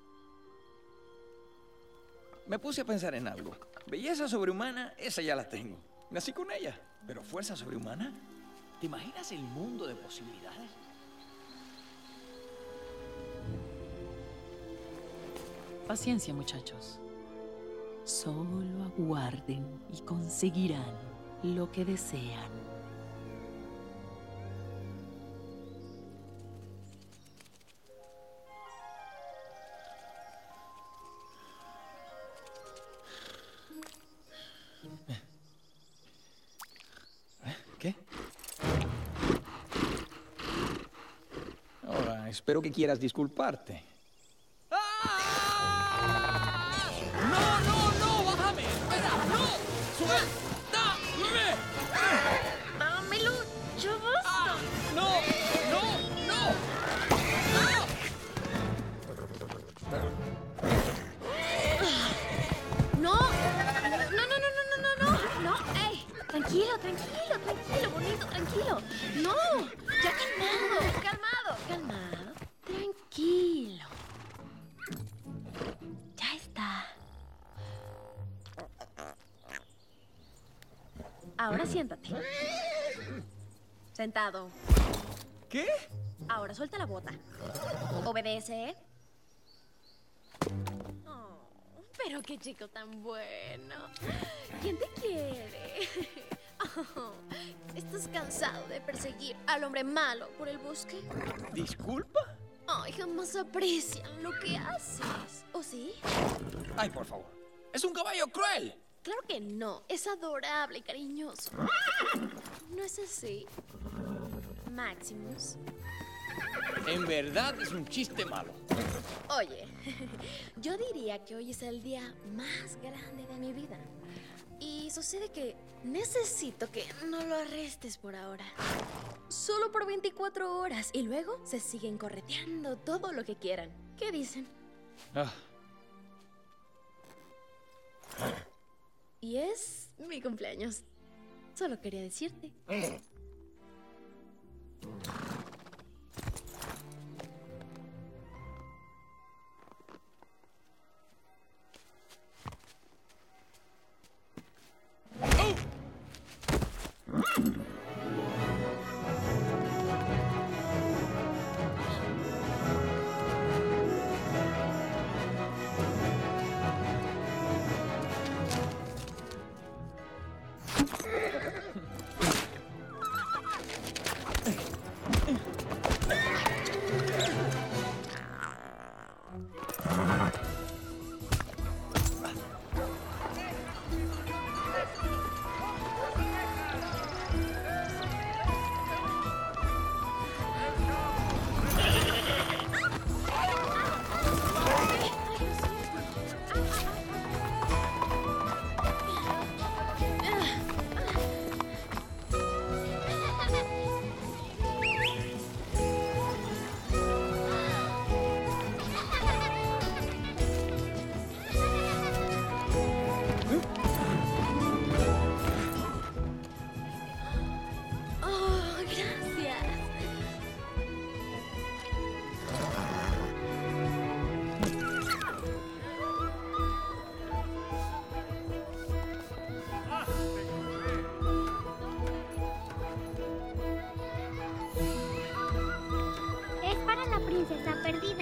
Me puse a pensar en algo. Belleza sobrehumana, esa ya la tengo. Nací con ella. Pero fuerza sobrehumana, ¿te imaginas el mundo de posibilidades? Paciencia, muchachos. Solo aguarden y conseguirán lo que desean. ¿Qué? Ahora, espero que quieras disculparte. ¡No, no, no! ¡Bájame! ¡Espera! ¡No! ¡Suéltame! ¡Dámelo! ¡Ya basta! ¡No! ¡No! ¡No! ¡No! ¡No, no, no, no, no, no, no! ¡No! ¡Ey! Tranquilo, tranquilo, tranquilo, bonito, tranquilo. ¡No! ¡Ya calmado! ¡Calmado! ¡Calmado! Tranquilo. Ya está. Ahora siéntate. Sentado. ¿Qué? Ahora suelta la bota. Obedece. Oh, pero qué chico tan bueno. ¿Quién te quiere? Oh, ¿estás cansado de perseguir al hombre malo por el bosque? ¿Disculpa? Ay, jamás aprecian lo que haces. ¿O sí? Ay, por favor. ¡Es un caballo cruel! Claro que no. Es adorable y cariñoso. ¿No es así, Maximus? En verdad es un chiste malo. Oye, yo diría que hoy es el día más grande de mi vida. Y sucede que necesito que no lo arrestes por ahora. Solo por veinticuatro horas. Y luego se siguen correteando todo lo que quieran. ¿Qué dicen? Ah. Y es mi cumpleaños. Solo quería decirte. perdida.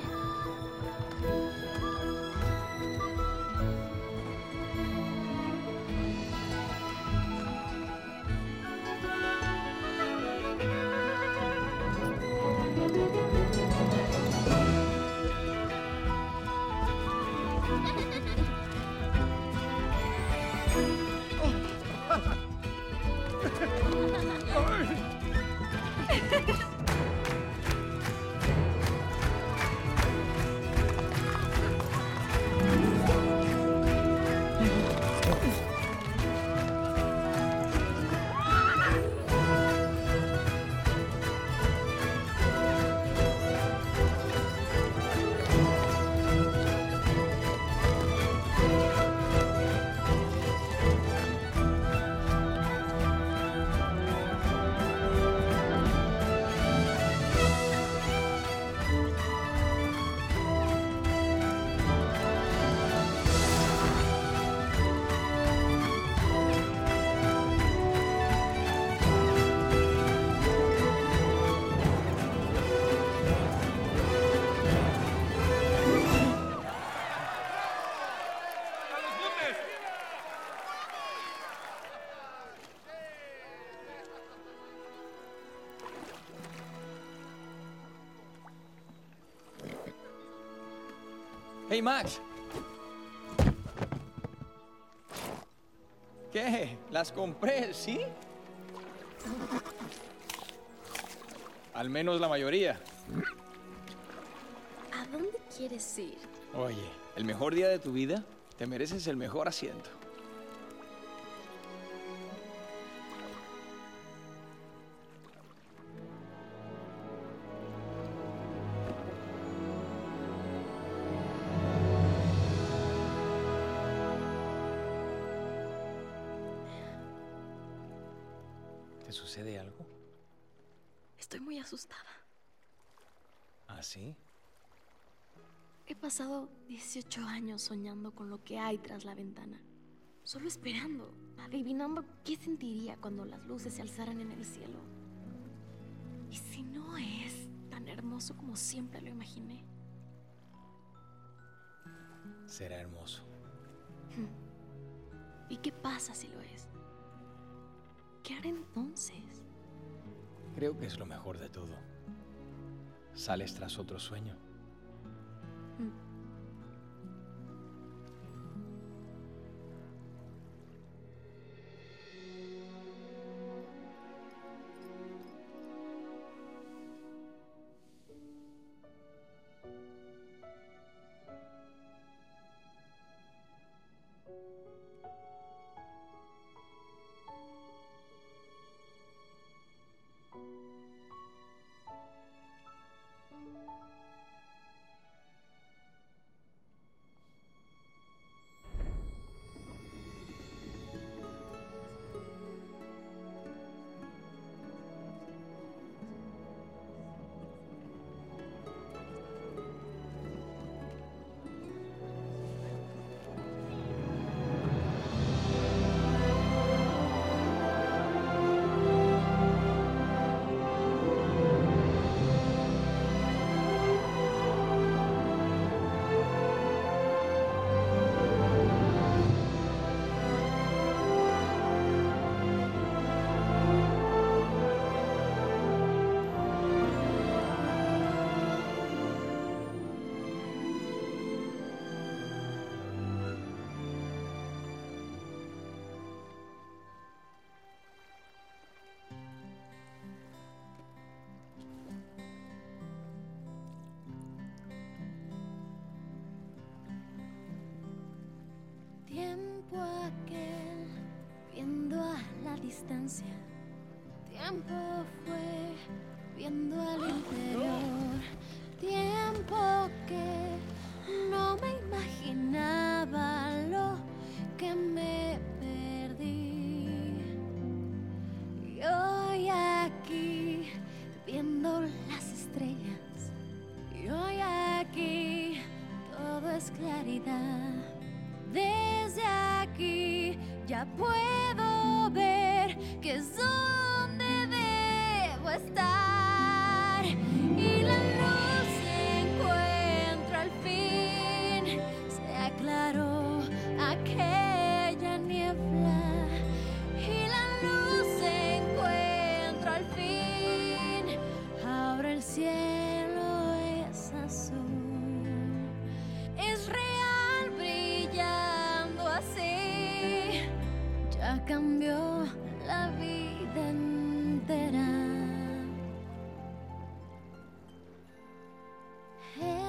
Hey, Max. ¿Qué? Las compré, ¿sí? Al menos la mayoría. ¿A dónde quieres ir? Oye, el mejor día de tu vida, te mereces el mejor asiento. ¿Te sucede algo? Estoy muy asustada. ¿Ah, sí? He pasado dieciocho años soñando con lo que hay tras la ventana. Solo esperando, adivinando qué sentiría cuando las luces se alzaran en el cielo. ¿Y si no es tan hermoso como siempre lo imaginé? Será hermoso. ¿Y qué pasa si lo es? ¿Qué haré entonces? Creo que es lo mejor de todo. Sales tras otro sueño. Tiempo aquel, viendo a la distancia. Tiempo fue, viendo al interior. Tiempo que no me imaginaba lo que me perdí. Y hoy aquí, viendo las estrellas. Y hoy aquí, todo es claridad. Desde aquí ya puedo ver que es donde debo estar y la luz se encuentra.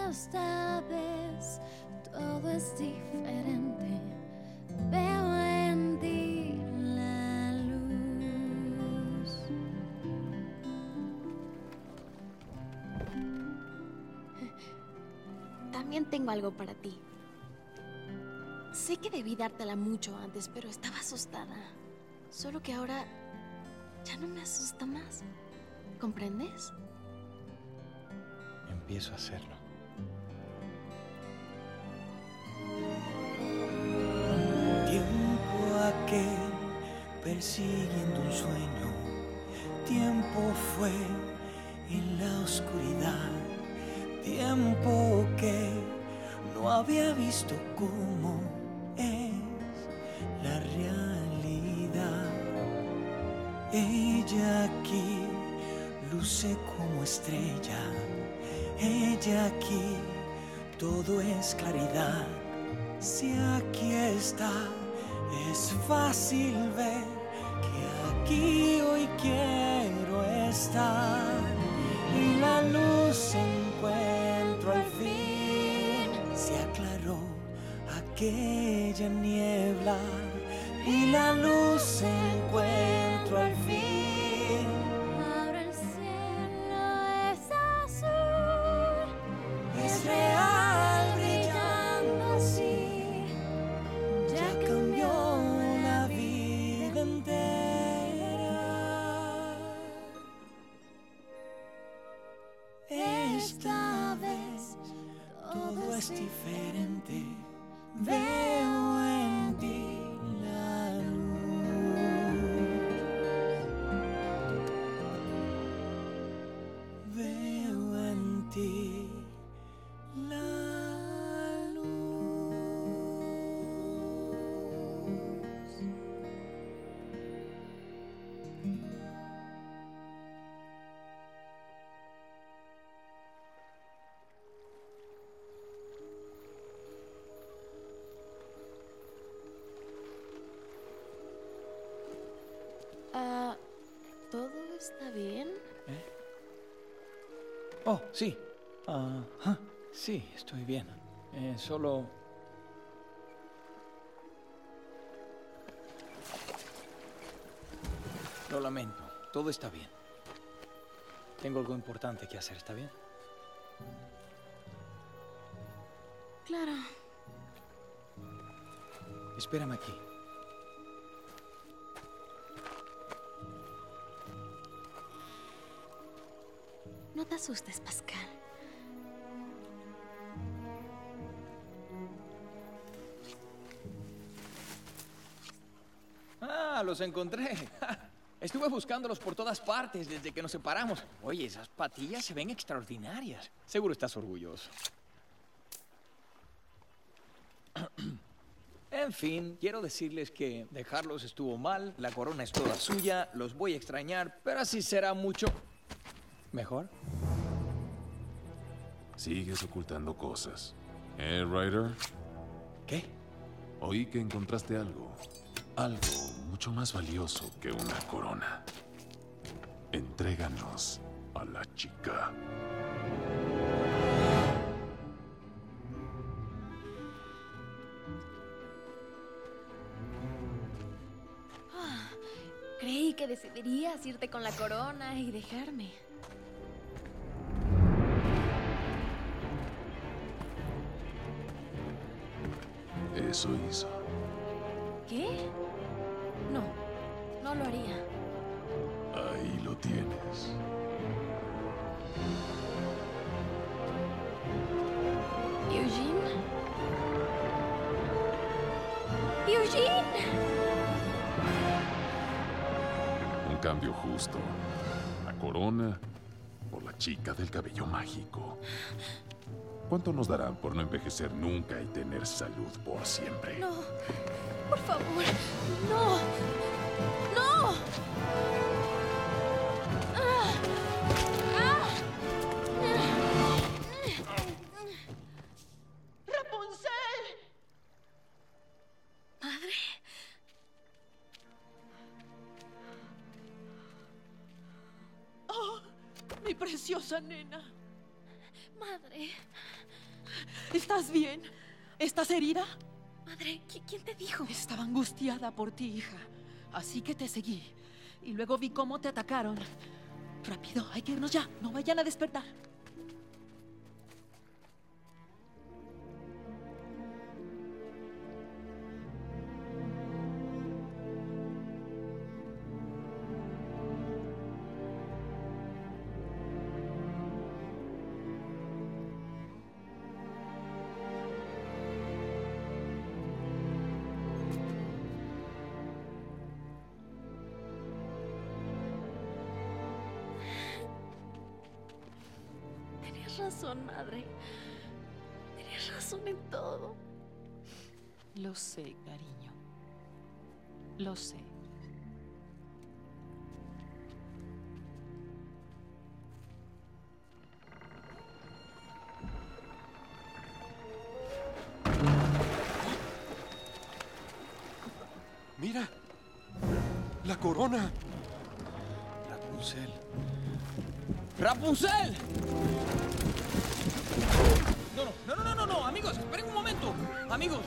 Esta vez todo es diferente. Veo en ti la luz. También tengo algo para ti. Sé que debí dártela mucho antes, pero estaba asustada. Solo que ahora ya no me asusta más. ¿Comprendes? Empiezo a hacerlo. Tiempo aquel persiguiendo un sueño. Tiempo fue en la oscuridad. Tiempo que no había visto cómo es la realidad. Ella aquí luce como estrella. Ella aquí todo es claridad. Si aquí está, es fácil ver que aquí hoy quiero estar. Y la luz encuentro al fin. Se aclaró aquella niebla. Y la luz encuentro al fin. Ahora el cielo es azul. Es real brillando así. Ya cambió la vida entera. Esta vez todo es diferente. Veo en ti la luz. Veo en ti la luz. Ah, ¿todo está bien? Oh, sí. Ajá. Sí, estoy bien. Eh, solo... Lo lamento. Todo está bien. Tengo algo importante que hacer, ¿está bien? Claro. Espérame aquí. No te asustes, Pascal. Ah, los encontré. Estuve buscándolos por todas partes desde que nos separamos. Oye, esas patillas se ven extraordinarias. Seguro estás orgulloso. En fin, quiero decirles que dejarlos estuvo mal, la corona es toda suya, los voy a extrañar, pero así será mucho mejor. Sigues ocultando cosas. ¿Eh, Ryder? ¿Qué? Oí que encontraste algo. Algo mucho más valioso que una corona. Entréganos a la chica. Ah, creí que decidirías irte con la corona y dejarme. Eso hizo. ¿Qué? No, no lo haría. Ahí lo tienes. ¿Eugene? ¡Eugene! Un cambio justo. La corona por la chica del cabello mágico. ¿Cuánto nos darán por no envejecer nunca y tener salud por siempre? No, por favor, no, no. Ah, ah. ¡Rapunzel! Madre. ¡Oh, mi preciosa nena! Madre. ¿Estás bien? ¿Estás herida? Madre, ¿quién te dijo? Estaba angustiada por ti, hija. Así que te seguí. Y luego vi cómo te atacaron. Rápido, hay que irnos ya. No vayan a despertar. Tenías razón, madre. Tenías razón en todo. Lo sé, cariño. Lo sé. Mira, la corona. Rapunzel. ¡Rapunzel! No, no, no, no, no, no, amigos, esperen un momento. Amigos.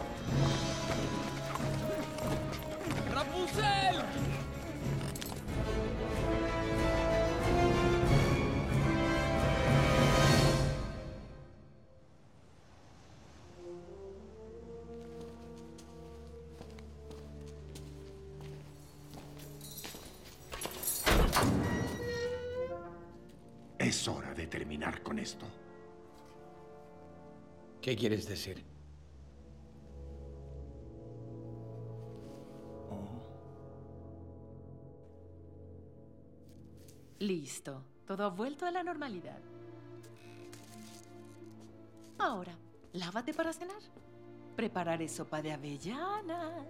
¡Rapunzel! Es hora de terminar con esto. ¿Qué quieres decir? Listo. Todo ha vuelto a la normalidad. Ahora, lávate para cenar. Prepararé sopa de avellanas.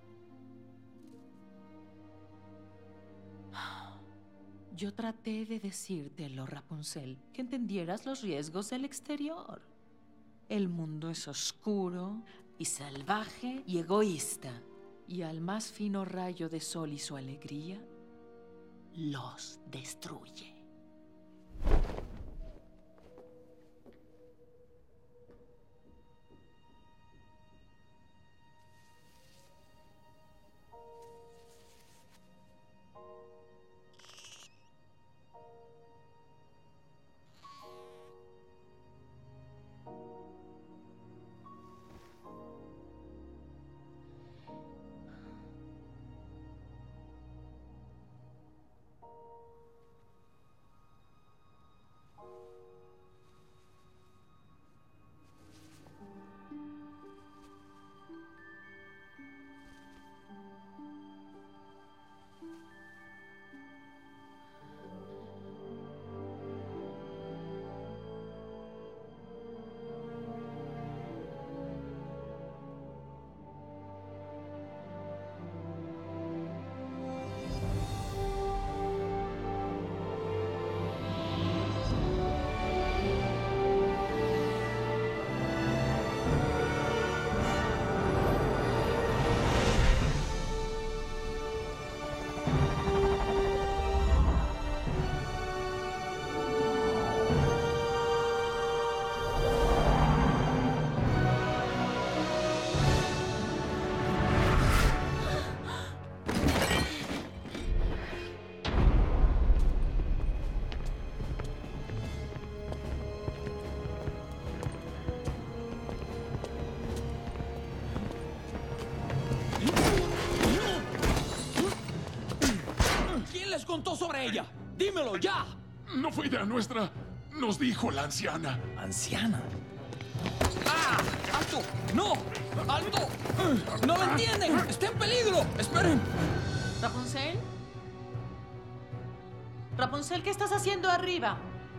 Yo traté de decírtelo, Rapunzel, que entendieras los riesgos del exterior. El mundo es oscuro y salvaje y egoísta. Y al más fino rayo de sol y su alegría, los destruye. Contó sobre ella? ¡Dímelo ya! No fue idea nuestra. Nos dijo la anciana. ¿Anciana? ¡Ah! ¡Alto! ¡No! ¡Alto! ¡No lo entienden! ¡Está en peligro! ¡Esperen! ¿Rapunzel? Rapunzel, ¿qué estás haciendo arriba?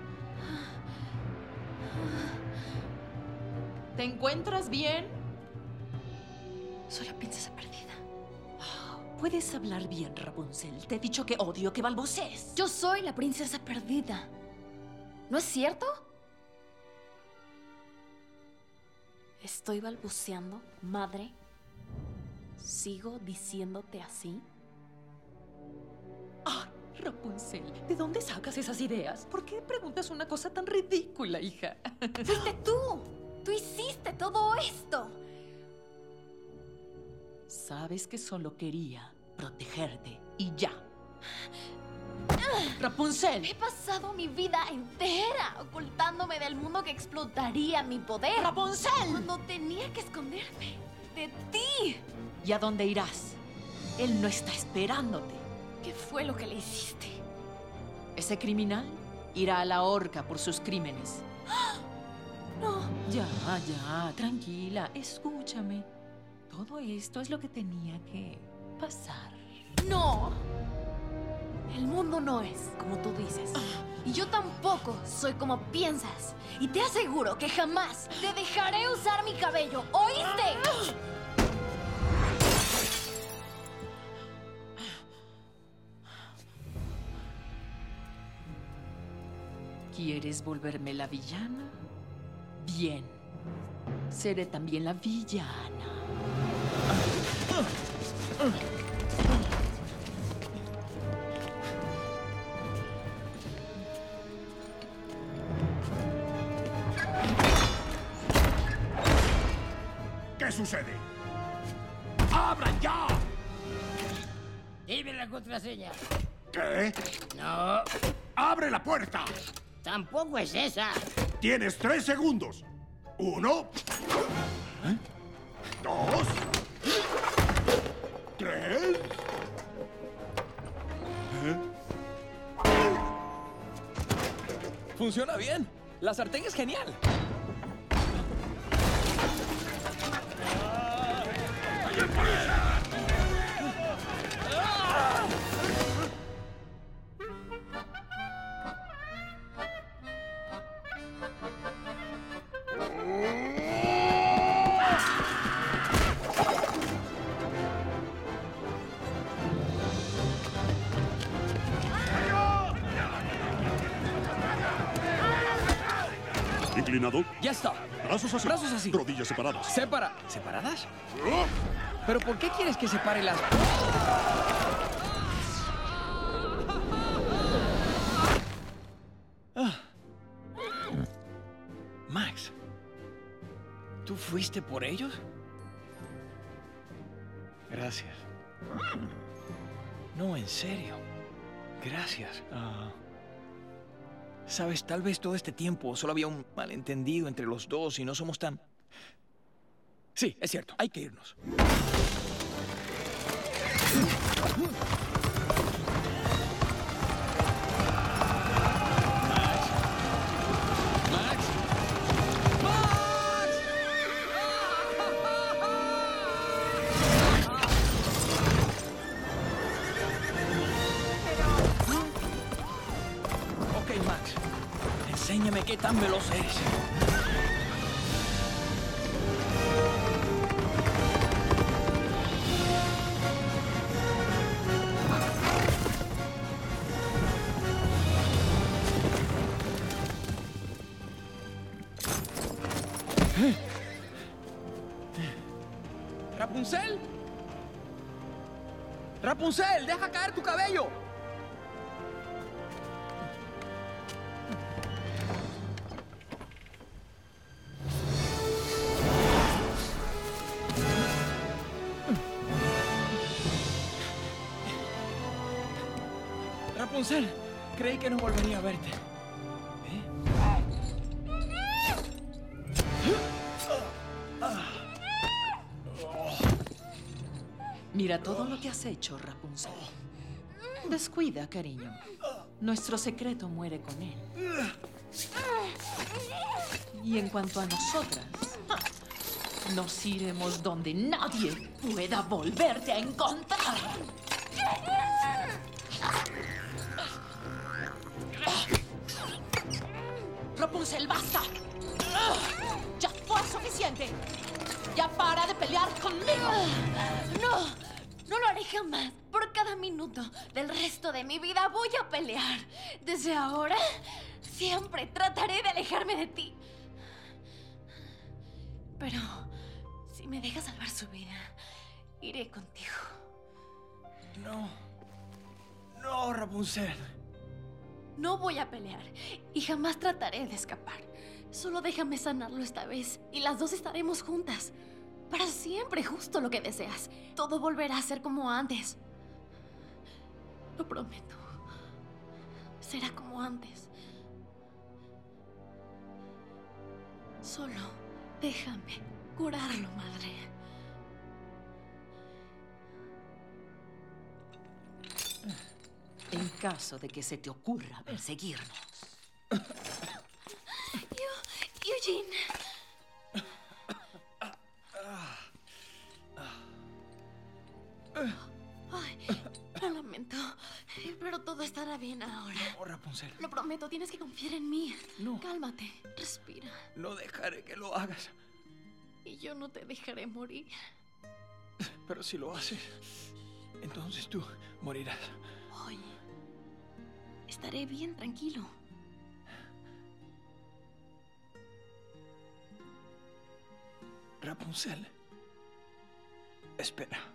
¿Te encuentras bien? Soy la princesa perdida. Puedes hablar bien, Rapunzel. Te he dicho que odio que balbucees. Yo soy la princesa perdida. ¿No es cierto? ¿Estoy balbuceando, madre? ¿Sigo diciéndote así? Ah, Rapunzel, ¿de dónde sacas esas ideas? ¿Por qué preguntas una cosa tan ridícula, hija? ¡Fuiste tú! Tú hiciste todo esto. Sabes que solo quería protegerte y ya. ¡Rapunzel! He pasado mi vida entera ocultándome del mundo que explotaría mi poder. ¡Rapunzel! Cuando tenía que esconderme de ti. ¿Y a dónde irás? Él no está esperándote. ¿Qué fue lo que le hiciste? Ese criminal irá a la horca por sus crímenes. No. Ya, ya, tranquila, escúchame. Todo esto es lo que tenía que pasar. No. El mundo no es como tú dices. Y yo tampoco soy como piensas. Y te aseguro que jamás te dejaré usar mi cabello. ¿Oíste? ¿Quieres volverme la villana? Bien. Seré también la villana. ¿Qué sucede? ¡Abran ya! Dime la contraseña. ¿Qué? No. ¡Abre la puerta! Tampoco es esa. Tienes tres segundos. Uno. ¿Eh? Dos. Tres. ¿Eh? Funciona bien. La sartén es genial. Inclinado. Ya está. Brazos así. Brazos así. Rodillas separadas. Separa. ¿Separadas? ¿Pero por qué quieres que separe las... Ah. Max, ¿tú fuiste por ellos? Gracias. No, en serio. Gracias. Ah. Sabes, tal vez todo este tiempo solo había un malentendido entre los dos y no somos tan... Sí, es cierto. Hay que irnos. Enséñame qué tan veloz eres. ¡Rapunzel! ¡Rapunzel! ¡Deja caer tu cabello! Rapunzel, creí que no volvería a verte. ¿Eh? Mira todo lo que has hecho, Rapunzel. Descuida, cariño. Nuestro secreto muere con él. Y en cuanto a nosotras, nos iremos donde nadie pueda volverte a encontrar. Rapunzel, basta. Ya fue suficiente. Ya para de pelear conmigo. No, no lo haré jamás. Por cada minuto del resto de mi vida voy a pelear. Desde ahora, siempre trataré de alejarme de ti. Pero si me dejas salvar su vida, iré contigo. No. No, Rapunzel. No voy a pelear y jamás trataré de escapar. Solo déjame sanarlo esta vez y las dos estaremos juntas. Para siempre, justo lo que deseas. Todo volverá a ser como antes. Lo prometo. Será como antes. Solo déjame curarlo, madre. En caso de que se te ocurra perseguirnos. Eugene. Ay, lo lamento, pero todo estará bien ahora. No, Rapunzel. Lo prometo, tienes que confiar en mí. No. Cálmate, respira. No dejaré que lo hagas. Y yo no te dejaré morir. Pero si lo haces, entonces tú morirás. Oye, estaré bien, tranquilo. Rapunzel. Espera.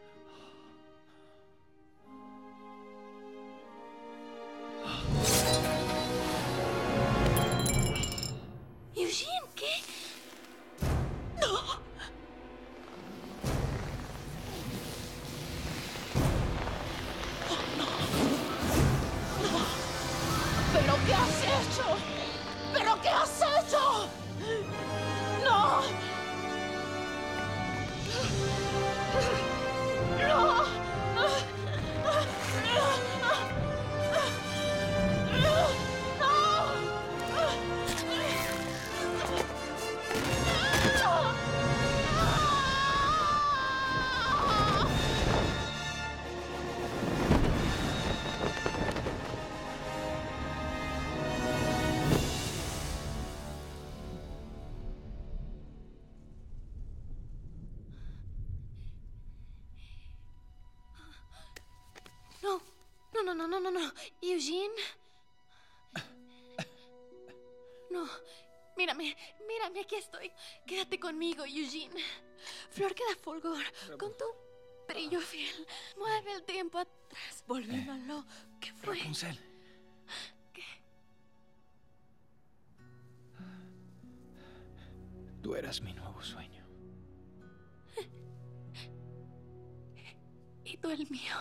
Eugene, ¿qué? ¡No! Oh, no. No. ¿Pero qué has hecho? ¿Pero qué has hecho? ¡No! ¡No! No, no, no, no, no. Eugene. No. Mírame, mírame, aquí estoy. Quédate conmigo, Eugene. Flor que da fulgor, con tu brillo fiel. Mueve el tiempo atrás, volviendo a lo que fue. Rapunzel. ¿Qué? Tú eras mi nuevo sueño. Y tú el mío.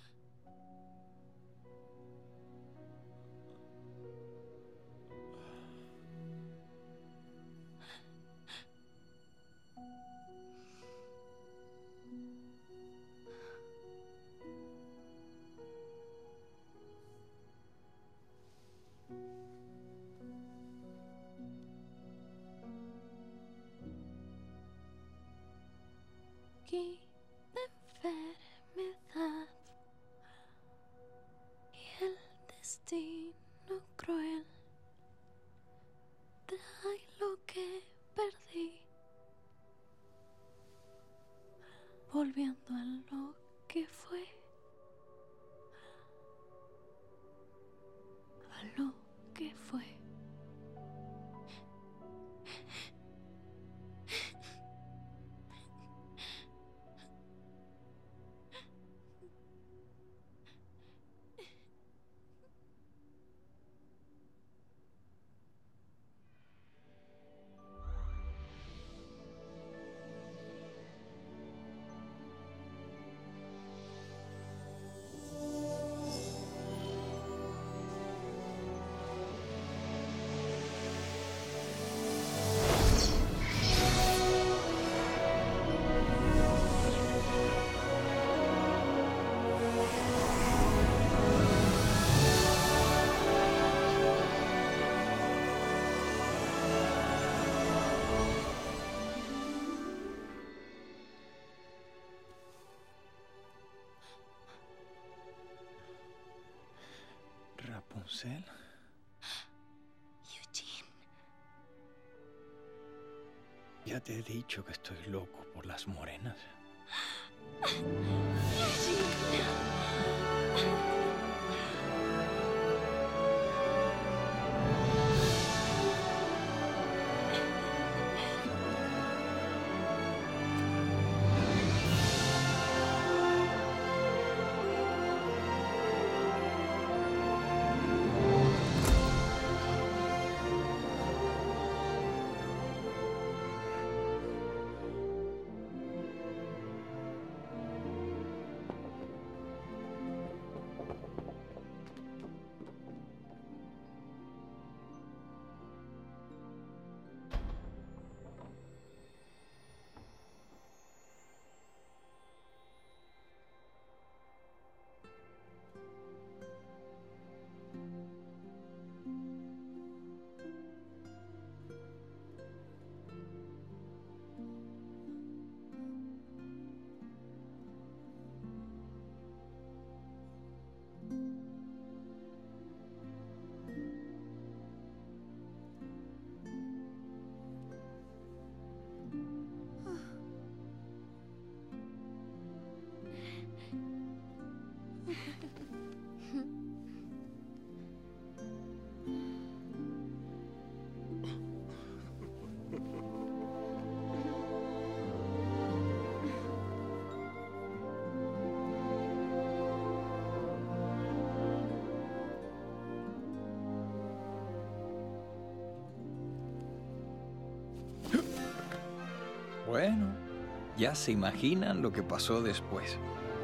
Qué enfermedad y el destino cruel trae lo que perdí, volviendo a lo que fue, a lo que fue. Rapunzel. Eugene. Ya te he dicho que estoy loco por las morenas. Bueno, ya se imaginan lo que pasó después.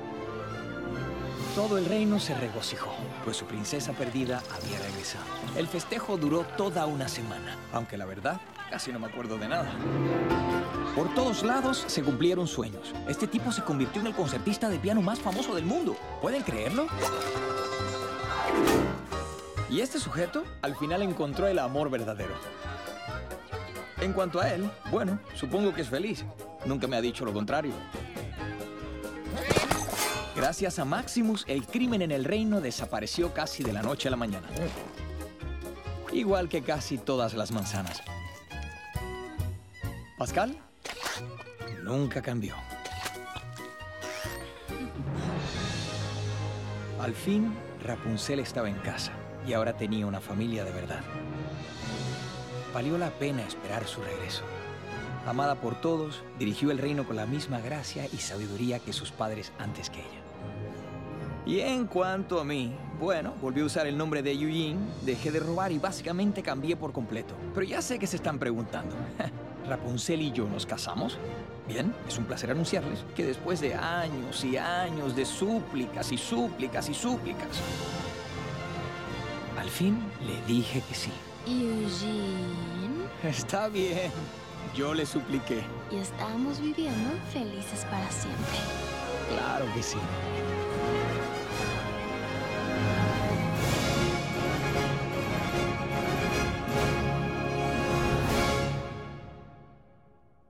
Todo el reino se regocijó, pues su princesa perdida había regresado. El festejo duró toda una semana, aunque la verdad, casi no me acuerdo de nada. Por todos lados se cumplieron sueños. Este tipo se convirtió en el concertista de piano más famoso del mundo. ¿Pueden creerlo? Y este sujeto, al final encontró el amor verdadero. En cuanto a él, bueno, supongo que es feliz. Nunca me ha dicho lo contrario. Gracias a Maximus, el crimen en el reino desapareció casi de la noche a la mañana. Igual que casi todas las manzanas. Pascal nunca cambió. Al fin, Rapunzel estaba en casa y ahora tenía una familia de verdad. Valió la pena esperar su regreso. Amada por todos, dirigió el reino con la misma gracia y sabiduría que sus padres antes que ella. Y en cuanto a mí, bueno, volví a usar el nombre de Eugene, dejé de robar y básicamente cambié por completo. Pero ya sé que se están preguntando, ¿Rapunzel y yo nos casamos? Bien, es un placer anunciarles que después de años y años de súplicas y súplicas y súplicas, al fin le dije que sí. Eugene. Está bien, yo le supliqué. Y estamos viviendo felices para siempre. Claro que sí.